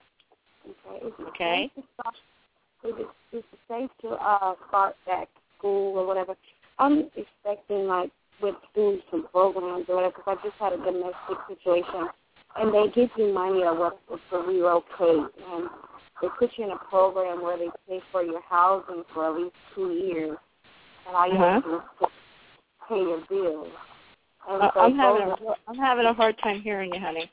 Okay? Is it, is it safe to uh, start back school or whatever? I'm expecting, like, with doing some programs or whatever, because I just had a domestic situation, and they give you money or what to relocate, and they put you in a program where they pay for your housing for at least two years, and all you have to do is pay your bills. And uh, so I'm having a, I'm having a hard time hearing you, honey.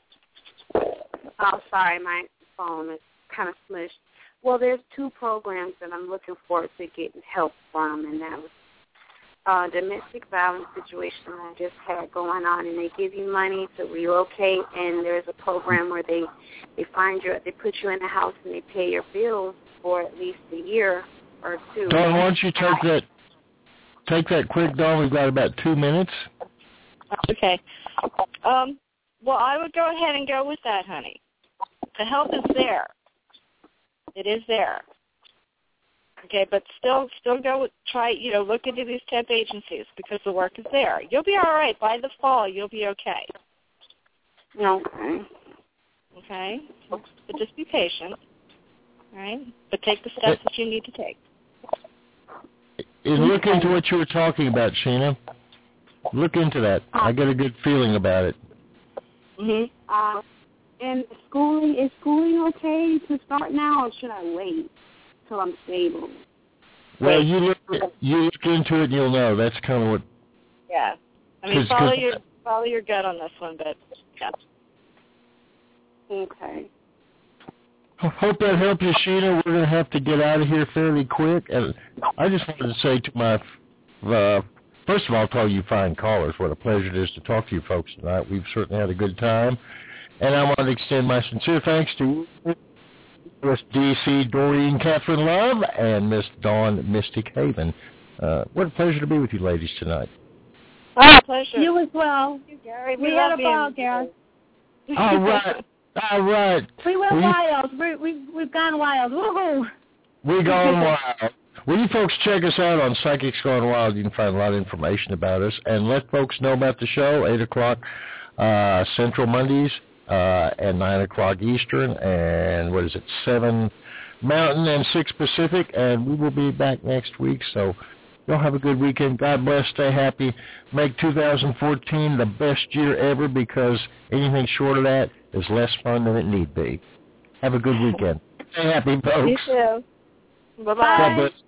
Oh, sorry, my phone is kind of smushed. Well, there's two programs that I'm looking forward to getting help from, and that was Uh, domestic violence situation I just had going on, and they give you money to relocate, and there's a program where they they find you, they put you in a house and they pay your bills for at least a year or two. Dawn, why don't you take that take that quick, Dawn? We've got about two minutes. Okay. Um, well, I would go ahead and go with that, honey. The help is there. It is there. Okay, but still, still go with, try, you know, look into these temp agencies because the work is there. You'll be all right. By the fall, you'll be okay. Okay. Okay? But just be patient, all right? But take the steps that you need to take. And look into what you were talking about, Sheena. Look into that. I get a good feeling about it. Mm-hmm. Uh, and schooling, is schooling okay to start now, or should I wait till I'm stable? Well, you look you look into it and you'll know. That's kind of what. Yeah, I mean, follow your follow your gut on this one, but yeah. Okay. I hope that helped you, Sheena. We're going to have to get out of here fairly quick, and I just wanted to say to my, uh, first of all, to all you fine callers, what a pleasure it is to talk to you folks tonight. We've certainly had a good time, and I want to extend my sincere thanks to Miss D C Doreen Catherine Love and Miss Dawn Mystic Haven. Uh, what a pleasure to be with you ladies tonight. Oh, pleasure. You as well. You, Gary. We, we had a ball, Gary. All right. All right. We went we, wild. We, we, we've gone wild. Woohoo! We've gone wild. Will you folks check us out on Psychics Gone Wild? You can find a lot of information about us. And let folks know about the show, eight o'clock uh, Central Mondays uh, and nine o'clock Eastern. And what is it, seven Mountain and six Pacific. And we will be back next week. So y'all have a good weekend. God bless. Stay happy. Make two thousand fourteen the best year ever, because anything short of that is less fun than it need be. Have a good weekend. Stay happy, folks. You too. Bye-bye. God bless.